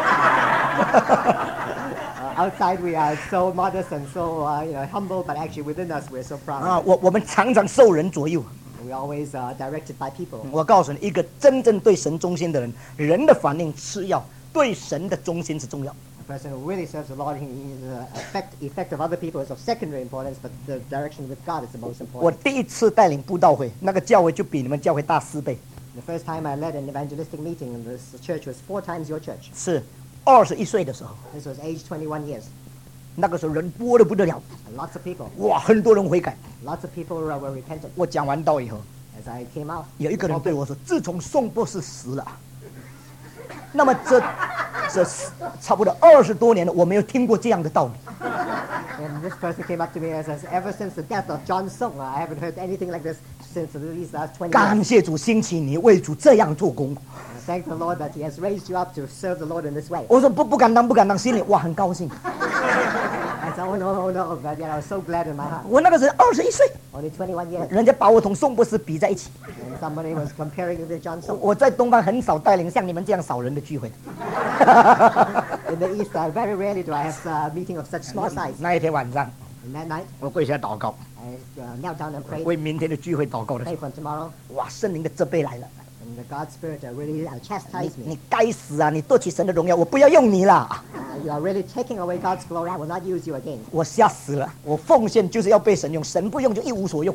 Outside we are so modest and so humble, but actually within us we're so proud. 啊，我们常常受人左右。 We're always directed by people. 我告诉你，一个真正对神忠心的人，人的反应次要，对神的忠心是重要。 A person who really serves the Lord, effect of other people is of secondary importance, but the direction with God is the most 我 important. 第一次带领布道会，那个教会就比你们教会大4倍， The first time I led an evangelistic meeting in this church was 4 times your church. 是21岁的时候， This was age 21 years. 那个时候人多得不得了， And lots of people, 哇，很多人悔改。 lots of people were repentant. 我讲完道以后， As I came out, 有一个人对我说：“自从宋博士死了，那么这差不多20多年了，我没有听过这样的道理。 and this person came up to me and says, ever since the death of John Sung, I haven't heard anything like this since these last 20 years. 感谢主兴起你，为主这样做工。 Thank the Lord that He has raised you up to serve the Lord in this way. 我说不敢当，心里哇很高兴。 I said, oh no, but yet I was so glad in my heart. 我那个时候21岁， Only 21 years, 人家把我同宋博士比在一起。 and somebody was comparing it with John Sung. 我在东方很少带领像你们这样少人的聚会。 In the East, very rarely do I have a meeting of such small size. 那一天晚上， And that night, 我跪下祷告， I knelt down and prayed, 为明天的聚会祷告的时 pray 候， for tomorrow, 哇，圣灵的责备来了。 and the God Spirit really chastised me. 你该死啊！你夺取神的荣耀，我不要用你啦！ You are really taking away God's glory. I will not use you again. 我吓死了！我奉献就是要被神用，神不用就一无所用。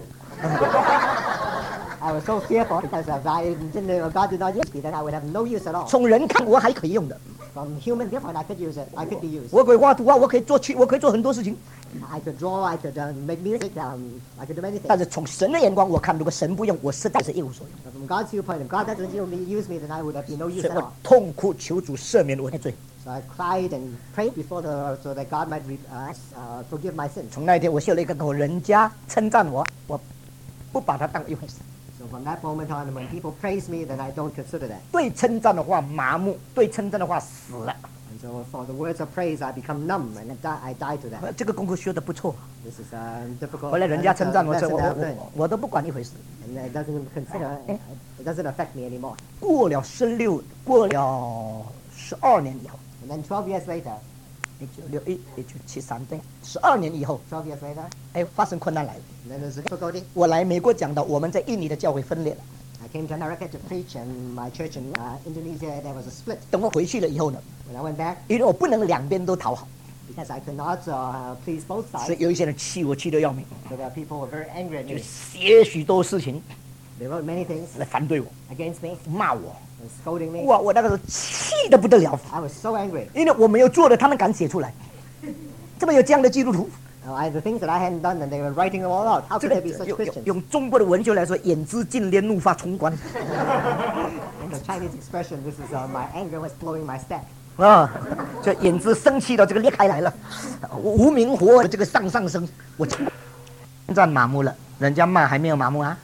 I was so fearful because if God did not use me, then I would have no use at all. 从人看我还可以用的， From human viewpoint, I could use it. I could be used. 我可以画图啊，我可以做很多事情。 I could draw. I could make music. I could do anything. 但是从神的眼光，我看如果神不用，我实在是一无所用。 But from God's viewpoint, if God doesn't use me, then I would have been no use 所以 at 我 all. 痛哭求主赦免我的罪。 So I cried and prayed before the Lord so that God might forgive my sins. 从那一天，我修了一个头，人家称赞我，我不把它当一回事。 So from that moment on, when people praise me, then I don't consider that. 对称赞的话麻木，对称赞的话死了。 And so for the words of praise, I become numb and I die to that. 这个功课学得不错。 This is difficult. 后来人家称赞我， lesson that I've learned. 我都不管一回事。 And it doesn't affect me anymore. 过了12年以后， And then 12 years later, 1973对，12年以后， 12 years later, 哎，发生困难来了。 and then there's a difficulty. 我来美国讲到，我们在印尼的教会分裂了。 I came to America to preach, and my church in Indonesia, there was a split. 等我回去了以后呢， When I went back, 因为我不能两边都讨好， because I could not please both 所以 sides, 有一些人气我气得要命， so there people were very angry at 就 me. 写许多事情 They wrote many things 来反对我， against me, 骂我。 and scolding me. 哇，我那个时候气得不得了， I was so angry. 因为我没有做的，他们敢写出来，这么有这样的基督徒， The things that I hadn't done, and they were writing them all out. How 这 could 个 there be such 用 Christians? 用中国的文学来说，眼之尽连，怒发冲冠 In the Chinese expression, this is my anger was blowing my stack. 啊，这眼之生气的这个裂开来了，无名火这个上升，我称赞麻木了，人家骂还没有麻木啊。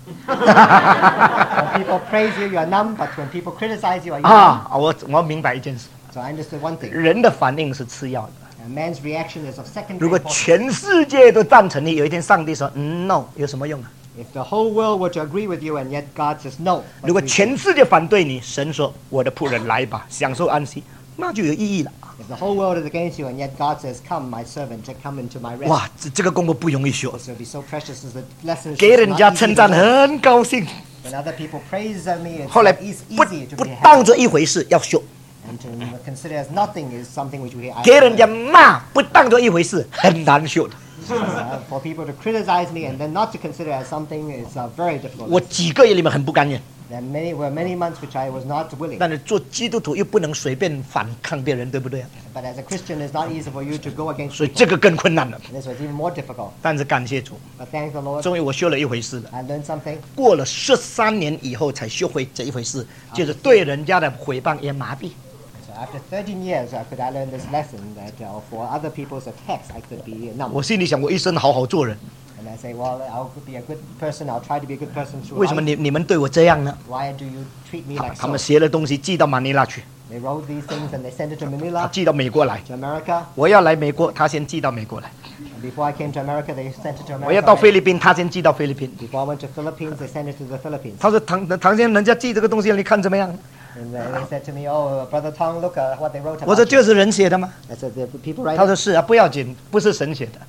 When people praise you, you're numb, but when people criticize you, are you numb? 啊，我明白一件事， So I understood one thing. 人的反应是次要的。 A man's reaction is of secondary 如果 importance. 全世界都赞成你，有一天上帝说 no， 有什么用啊？ If the whole world were to agree with you, and yet God says no. 如果全世界反对你，神说我的仆人来吧，享受安息，那就有意义了。 If the whole world is against you, and yet God says, "Come, my servant, to come into my rest." 哇，这个功课不容易学， This will be so precious as the lesson. 给人家称赞很高兴， When other people praise me, it's 后来 easy to 不 be happy. 当做一回事要学， And to consider as nothing is something which we 给人家骂不当做一回事很难学的。 for people to criticize me and then not to consider as something is very difficult. 我几个月里面很不甘愿， There were many months which I was not willing. 但是做基督徒又不能随便反抗别人，对不对？ But as a Christian, it's not easy for you to go against 所以 people. 这个更困难了。 This was even more difficult. 但是感谢主， But thank the Lord, 终于我学了一回事了。 I learned something. 过了13年以后才学会这一回事，就是对人家的诽谤也麻痹。 So after 13 years, could I learn this lesson that for other people's attacks, I could be numb. 我心里想，我一生好好做人， And I say, well, I'll be a good person. I'll try to be a good person 为什么 through life. 你们对我这样呢？ Why do you treat me like 他们 so? 写了东西寄到马尼拉去， They wrote these things and they sent it to 他 Manila, 寄到美国来。 to America. 我要来美国，他先寄到美国来； And before I came to America, they sent it to 我要到 America. 菲律宾，他先寄到菲律宾。 Before I went to Philippines, they sent it to the Philippines. 他说唐先生，人家寄这个东西，你看怎么样？ And they said to me, "Oh, Brother Tong, look what they wrote 我说 about 就 you." 是人写的吗？ I said, "The people write 他 it." 说是啊，不要紧，不是神写的。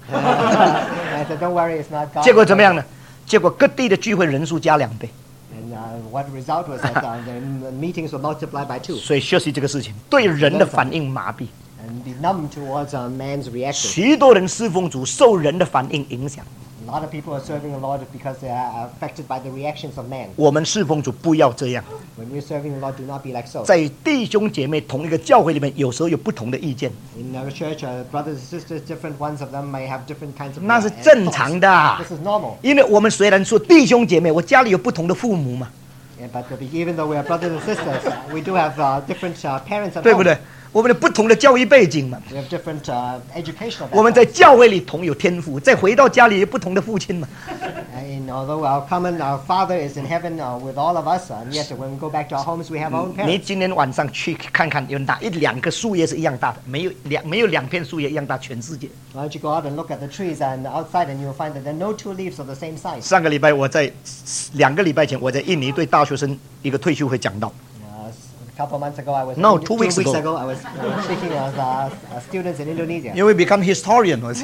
I said, "Don't worry, it's not God." 结果怎么样呢？结果各地的聚会人数加2倍， And what the result was that the meetings were multiplied by 2. 所以学习这个事情，对人的反应麻痹。 And be numb towards man's reaction. 许多人侍奉主受人的反应影响， A lot of people are serving the Lord because they are affected by the reactions of man. 我们侍奉主不要这样。 When you're serving the Lord, do not be like so. 在弟兄姐妹同一个教会里面，有时候有不同的意见， In our church, brothers and sisters, different ones of them may have different kinds of 那是正常的啊。 This is normal. 因为我们虽然说弟兄姐妹，我家里有不同的父母嘛， Yeah, but even though we are brothers and sisters, we do have different parents at 对不 home. 对？我们的不同的教育背景嘛， We have different educational 我们在 backgrounds. 教会里同有天赋，再回到家里有不同的父亲嘛。 And although our Father is in heaven with all of us, and yet when we go back to our homes, we have our own 你 parents. 今天晚上去看看，有哪2棵树叶是一样大的？没有2片树叶一样大，全世界。 Why don't you go out and look at the trees and outside, and you'll find that there are no 2 leaves of the same size. 上个礼拜2个礼拜前，我在印尼对大学生一个退休会讲到， A couple of months ago, I was No, 2 2 weeks ago. ago, I was speaking of students in Indonesia. 因为 become historian 我是。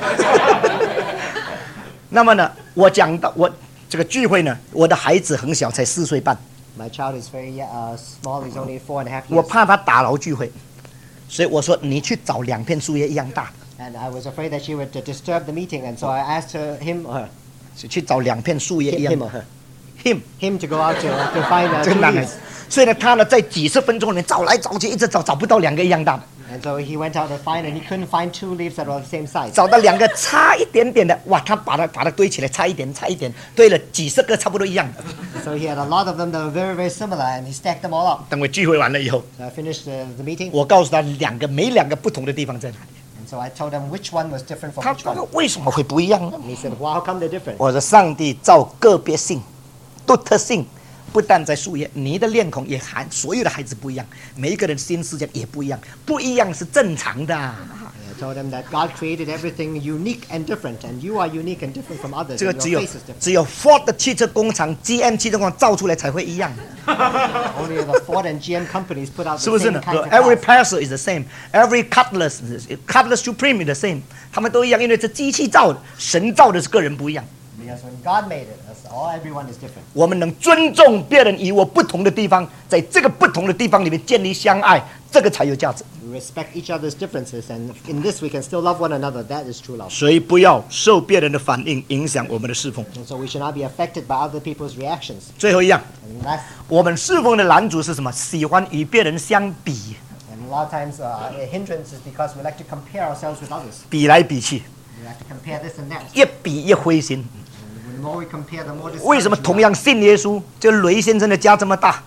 那么呢，我讲到我这个聚会呢，我的孩子很小，才4岁半， My child is very small; he's only 4.5 我 years. 怕他打扰聚会，所以我说你去找2片树叶一样大的， And I was afraid that she would disturb the meeting, and so I asked him or her, 去找2片树叶一样 him 的 or her, him him to go out to find 这 2 个男孩 leaves. 子，所以呢，他呢在几十分钟里面找来找去，一直找不到2个一样大的， And so he went out to find, and he couldn't find 2 leaves that were the same size. 找到2个差一点点的，哇，他把它堆起来，差一点，堆了几十个差不多一样的。 So he had a lot of them that were very, very similar, and he stacked them all up. 等我聚会完了以后， So I finished the meeting, 我告诉他每2个不同的地方在哪里。 and so I told him which one was different from 他 which 说 one. 为什么会不一样呢？ And he said, "Well, how come they're different?" 我说上帝照个别性都特性。不但在树叶，你的脸孔也含所有的孩子不一样，每一个人心思也不一样，不一样是正常的。 I told them that God created everything unique and different, and you are unique and different from others. 这个 And 只 your 有 face is different. 只有 Ford 的汽车工厂、GM 汽车工厂造出来才会一样， Only the Ford and GM companies put out 是 the 不是 same 呢 kinds of ？Every cars. Passer is the same, every Cutlass Supreme is the same， 他们都一样，因为是机器造的，神造的是个人不一样。 Because when God made it, everyone is different. 我们能尊重别人以我不同的地方，在这个不同的地方里面建立相爱，这个才有价值。 We respect each other's differences, and in this we can still love one another. That is true love. 所以不要受别人的反应影响我们的侍奉。 And so we should not be affected by other people's reactions. 最后一样， And last, 我们侍奉的拦阻是什么？喜欢与别人相比， and a lot of times a hindrance is because we like to compare ourselves with others. 比来比去， We like to compare this and that. 越比越灰心。 And the more we compare, the more 为什么 discouraged we 同 are. 样信耶稣，这雷先生的家这么大？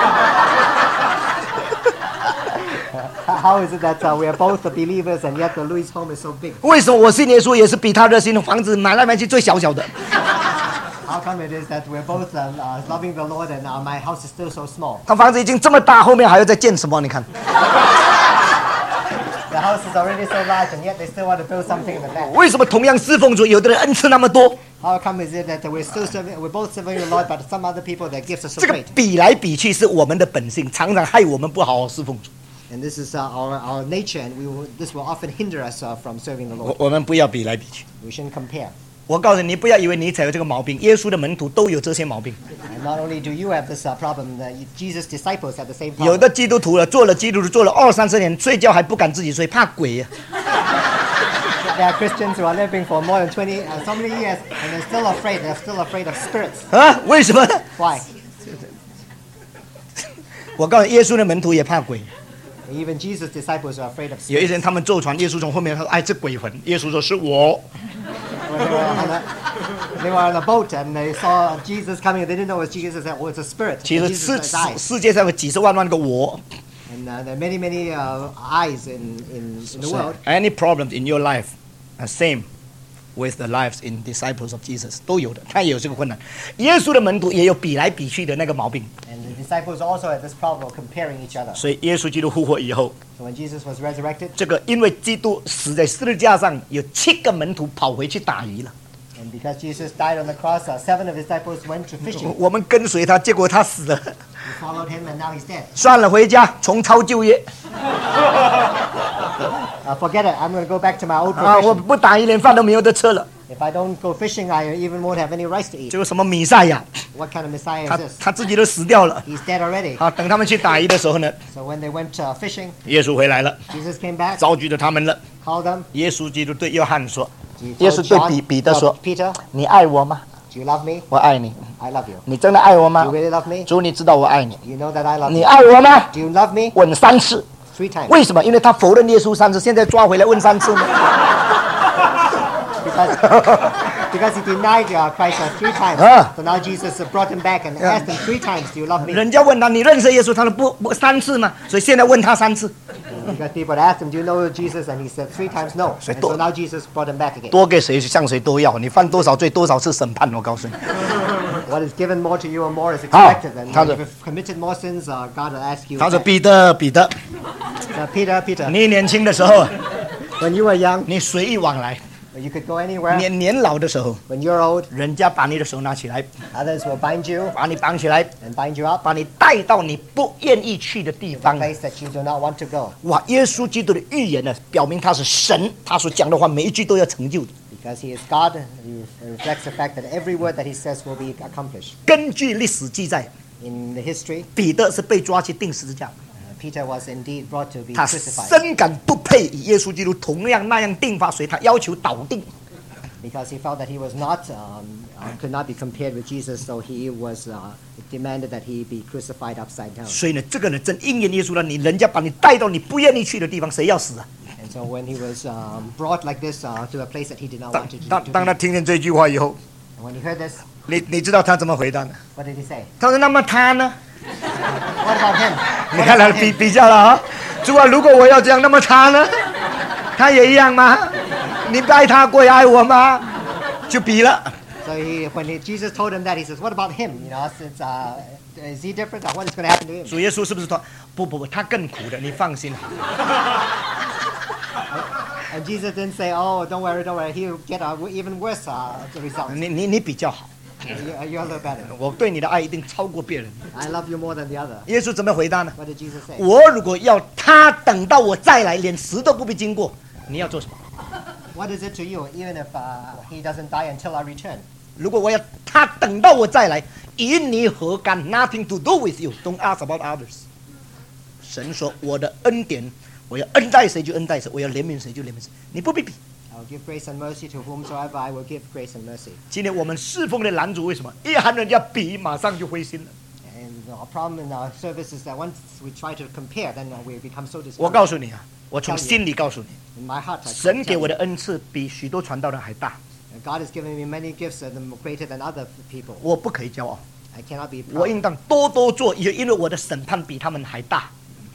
How is it that we are both the believers and yet the Louis home is so big? 为什么我信耶稣也是比他热心，房子买来买去最小小的？ How come it is that we're both loving the Lord and my house is still so small? 他房子已经这么大，后面还要再建什么？你看， The house is already so large and yet they still want to build something in the back. 为什么同样侍奉主，有的人恩赐那么多？ How come is it that we're both serving the Lord, but some other people their gifts are so 这个 great? 比来比去是我们的本性，常常害我们不好好侍奉主。 And this is our nature, and this will often hinder us from serving the Lord. 我们不要比来比去。 We shouldn't compare. 我告诉你，不要以为你才有这个毛病，耶稣的门徒都有这些毛病。 And not only do you have this problem, Jesus' disciples have the same 有 problem. 的基督徒了，做了基督徒做了20-30年，睡觉还不敢自己睡，怕鬼呀、 There are Christians who are living for more than so many years, and they're still afraid. They're still afraid of spirits. 啊？为什么呢？ Why? 我告诉你，耶稣的门徒也怕鬼。 Even Jesus' disciples are afraid of 有一 spirits. 天他们坐船，耶稣从后面他说：“哎，这鬼魂。”耶稣说：“是我。 When they were on a boat and they saw Jesus coming, they didn't know it was Jesus. They said, "Oh, it's a spirit." ” 其 And 实 Jesus died. 世界上有几十万个我。 And there are many, many eyes in the world. Any problems in your life, same with the lives in disciples of Jesus 都有的，他也有这个困难。耶稣的门徒也有比来比去的那个毛病， And the disciples also had this problem of comparing each other. 所以耶稣基督复活以后， So when Jesus was resurrected, 这个因为基督死在十字架上，有7个门徒跑回去打鱼了。 and because Jesus died on the cross, 7 of his disciples went to fishing. 我们跟随他，结果他死了。 We followed him, and now he's dead. 算了，回家重操旧业 Forget it. I'm going to go back to my old 啊！我 profession. 不打鱼，连饭都没有得吃了。 If I don't go fishing, I even won't have any rice to eat. 这个什么弥赛亚， What kind of Messiah 他 is this? 他自己都死掉了。 He's dead already. 好，等他们去打鱼的时候呢， So when they went fishing, 耶稣回来了， Jesus came back, 召集着他们了。 called them. 耶稣基督对约翰说：“ He 耶 told 稣对 John, 彼得说 Peter, 你爱我吗？ do you love me? 我爱你。 I love you. 你真的爱我吗 You？really love me? 主，你知道我爱你。 You know that I love 你 you. 爱我吗？ Do you love me? 问3次。 3 times. 为什么？因为他否认耶稣3次，现在抓回来问3次呢？ Because he denied Christ 3 times. Ah. So now Jesus brought him back and asked him 3 times, do you love me? 人家问他你认识耶稣，他说不3次嘛，所以现在问他3次， Because people had asked him, do you know Jesus? And he said 3 times no. And so now Jesus brought him back again. 多给谁向谁都要。你犯多少罪，多少次审判。我告诉你， What is given more to you or more is Ah. expected. And How's if it? you've committed more sins, God will ask you. 他说 back. 彼得，彼得， Peter, 你年轻的时候， when you were young, 你随意往来； you could go anywhere. 年老的时候， When you're old, 人家把你的手拿起来， others will bind you 把你绑起来， and bind you up 把你带到你不愿意去的地 to a 方。 place that you do not want to go. 哇！耶稣基督的预言呢，表明他是神，他所讲的话每一句都要成就的。 Because he is God, he reflects the fact that every word that he says will be accomplished. 根据历史记载， In the history, 彼得是被抓去钉十字架， Peter was indeed brought to be 他 crucified 深感不配与耶稣基督同样那样定法，所以他要求倒定。 because he felt that he was not, could not be compared with Jesus, so he was demanded that he be crucified upside down. 所以呢，这个人真应验耶稣了。你人家把你带到你不愿意去的地方，谁要死啊？ And so when he was brought like this to a place that he did not 当 want to 当 be, 当他听见这句话以后， when he heard this, 你知道他怎么回答呢？ what did he say? 他说：“那么他呢？ What about him? 你看他比较了啊，主啊，如果我要这样，那么他呢？他也一样吗？你爱他过也爱我吗？就比了。 So Jesus told him that, he says, what about him? Since, is he different? What is going to happen to him? 主耶稣是不是说不，他更苦的，你放心。 And Jesus didn't say, oh, don't worry, he'll get even worse result. 你比较好， You're a little better. 我对你的爱一定超过别人。 I love you more than the other. 耶稣怎么回答呢？ What did Jesus say? 我如果要他等到我再来，连死都不必经过，你要做什么？ What is it to you, even if he doesn't die until I return? 如果我要他等到我再来，与你何干 ？Nothing to do with you. Don't ask about others. 神说我的恩典，我要恩待谁就恩待谁，我要怜悯谁就怜悯谁，你不必比。 I will give grace and mercy to whomsoever I will give grace and mercy. 今天我们侍奉的男主为什么一喊人家比，马上就灰心了？ And our problem in our service is that once we try to compare, then we become so 我 discouraged. 告诉你啊，我从心里告诉你， In my heart, I 神给 tell 我 you, 的恩赐比许多传道人还大， God has given me many gifts that are greater than other people. 我不可以骄傲， I cannot be 我 proud. 应当多多做，因为我的审判比他们还大。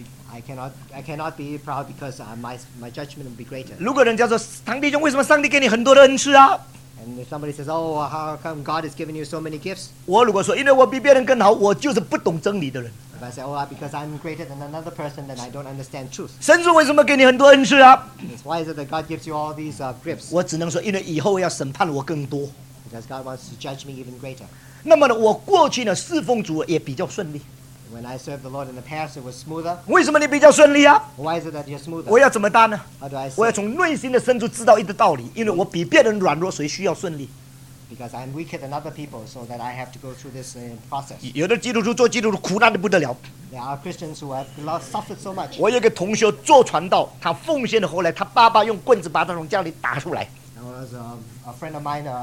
I cannot be proud because my judgment will be greater. 如果人家说唐弟兄，为什么上帝给你很多的恩赐啊？ And if somebody says, oh, how come God has given you so many gifts? 我如果说因为我比别人更好，我就是不懂真理的人。 If I say, oh, because I'm greater than another person, then I don't understand truth. 神说为什么给你很多恩赐啊？ Why is it that God gives you all these gifts? 我只能说，因为以后要审判我更多。 Because God wants to judge me even greater. 那么呢，我过去呢侍奉主也比较顺利。 When I served the Lord in the past, it was smoother. 为什么你比较顺利啊？ Why is it that you're smoother? 我要怎么答呢？ How do I 我要 say? 从内心的深处知道一个道理，因为我比别人软弱，所以需要顺利。 Because I'm weaker than other people, so that I have to go through this process. 有的基督徒做基督徒苦难的不得了。 There are Christians who have suffered so much. 我有一个同学做传道，他奉献了，后来他爸爸用棍子把他从家里打出来。 There was a friend of mine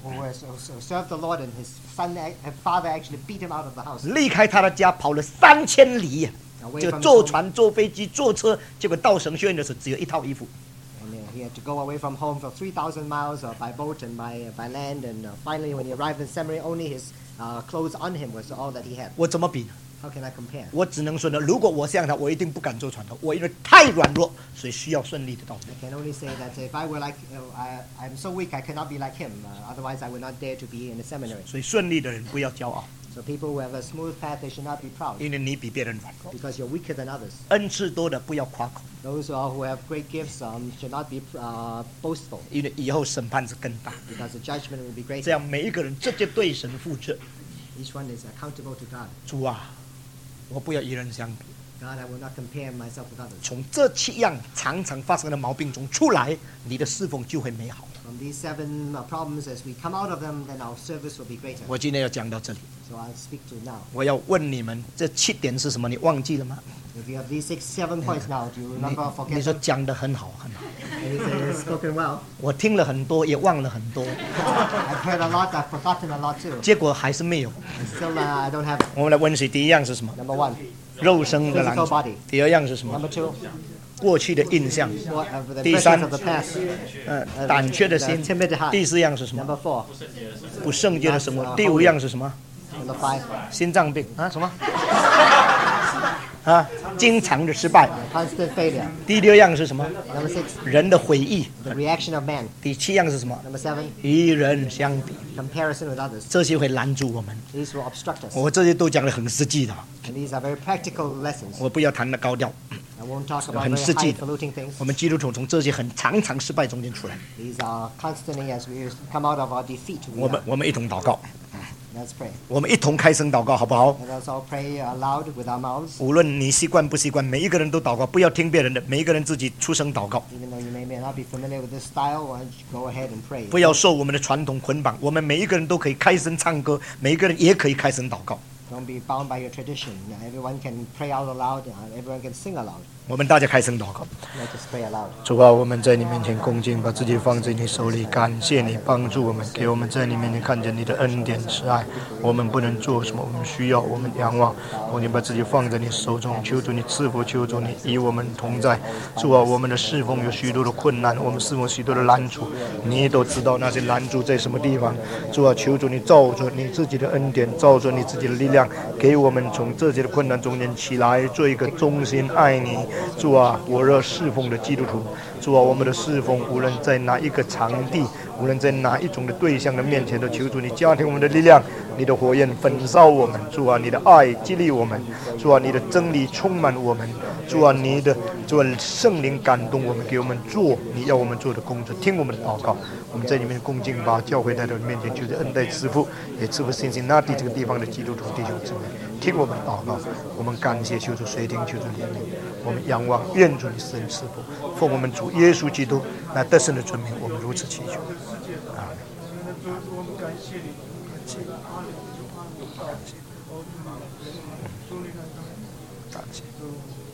who served the Lord, and his father actually beat him out of the house. 离开他的家跑了3000里， Away 就 from 坐 home, 船、坐飞机、坐车，结果到神学院的时候只有一套衣服。 and he had to go away from home for 3,000 miles by boat and by land. And finally, when he arrived in seminary, only his clothes on him was all that he had. 我怎么比呢？ How can I compare? 我只能说呢，如果我像他，我一定不敢做传道。我因为太软弱，所以需要顺利的道路。 I can only say that if I were like, I'm so weak, I cannot be like him. Otherwise, I would not dare to be in the seminary. 所以顺利的人不要骄傲， So people who have a smooth path, they should not be proud 因为你比别人软弱。 because you're weaker than others. 恩赐多的不要夸口， Those who have great gifts should not be boastful 因为以后审判是更大。 because the judgment will be 这 greater. 样每一个人直接对神负责。 Each one is accountable to God. 主啊，我不要与人相比。 God, I will not compare myself with others. 从这7样常常发生的毛病中出来，你的侍奉就会美好。 From these 7 problems, as we come out of them, then our service will be greater. 我今天要讲到这里， So I'll speak to now. 我要问你们，这7点是什么？你忘记了吗？ If you have these 7 points now, do you remember or 你 forget 说 them? 讲得很好，很好。 And you say it's spoken well. 我听了很多，也忘了很多， I've heard a lot, I've forgotten a lot too. 结果还是没有。 And still, I don't have 我们来温习，第一样是什么？ number 1. 肉身的拦 Physical 阻 body.。 第二样是什么？ Number 2, 过去的印象。 the 第 impressions 三 of the past. 胆怯的心。 Timid heart. 第4样是什么？ Number 4, 不圣洁的生活。第5样是什么？ number 5, 心脏病啊？什么？啊，经常的失败。 constant failure. 第6样是什么？ Number 6, 人的悔意。 the reaction of man. 第7样是什么？ Number 7, 与人相比， comparison with others. 这些会拦住我们。 These will obstruct us. 我这些都讲得很实际的， And these are very practical lessons. 我不要谈的高调。 I won't talk about 很 very 实际的。 highfalutin things. 我们基督徒从这些很常常失败中间出来。 These are constantly as we come out of our defeat. 我们一同祷告， Let's pray. 我们一同开声祷告，好不好？ Let us all pray aloud with our mouths. 无论你习惯不习惯，每一个人都祷告，不要听别人的，每一个人自己出声祷告， Even though you may not be familiar with this style, why don't you go ahead and pray. 不要受我们的传统捆绑。我们每一个人都可以开声唱歌，每一个人也可以开声祷告。 Don't be bound by your tradition. Everyone can pray out aloud. Everyone can sing aloud. 我们大家开声祷告。 Let us pray aloud. 主啊，我们在你面前恭敬，把自己放在你手里，感谢你帮助我们，给我们在你面前看见你的恩典慈爱。我们不能做什么，我们需要，我们仰望。求你把自己放在你手中，求主你赐福，求主你与我们同在。主啊，我们的侍奉有许多的困难，我们侍奉许多的拦阻，你也都知道那些拦阻在什么地方。主啊，求主你照着你自己的恩典，照着你自己的力量，给我们从这些的困难中间起来，做一个忠心爱你。主啊，火热侍奉的基督徒。主主啊，我们的侍奉无论在哪一个场地，无论在哪一种的对象的面前，都求主你加添我们的力量，你的火焰焚烧我们，主啊，你的爱激励我们，主啊，你的真理充满我们，主啊，主啊，圣灵感动我们，给我们做你要我们做的工作，听我们的祷告。我们在里面恭敬把教会带到你面前，就是恩待赐福，也赐福辛辛那地这个地方的基督徒弟兄姊妹，听我们的祷告。我们感谢求主垂听，求主怜悯，我们仰望愿主你施恩赐福，奉我们主耶稣基督那得胜的尊名，我们如此祈求。阿门。感谢，感谢。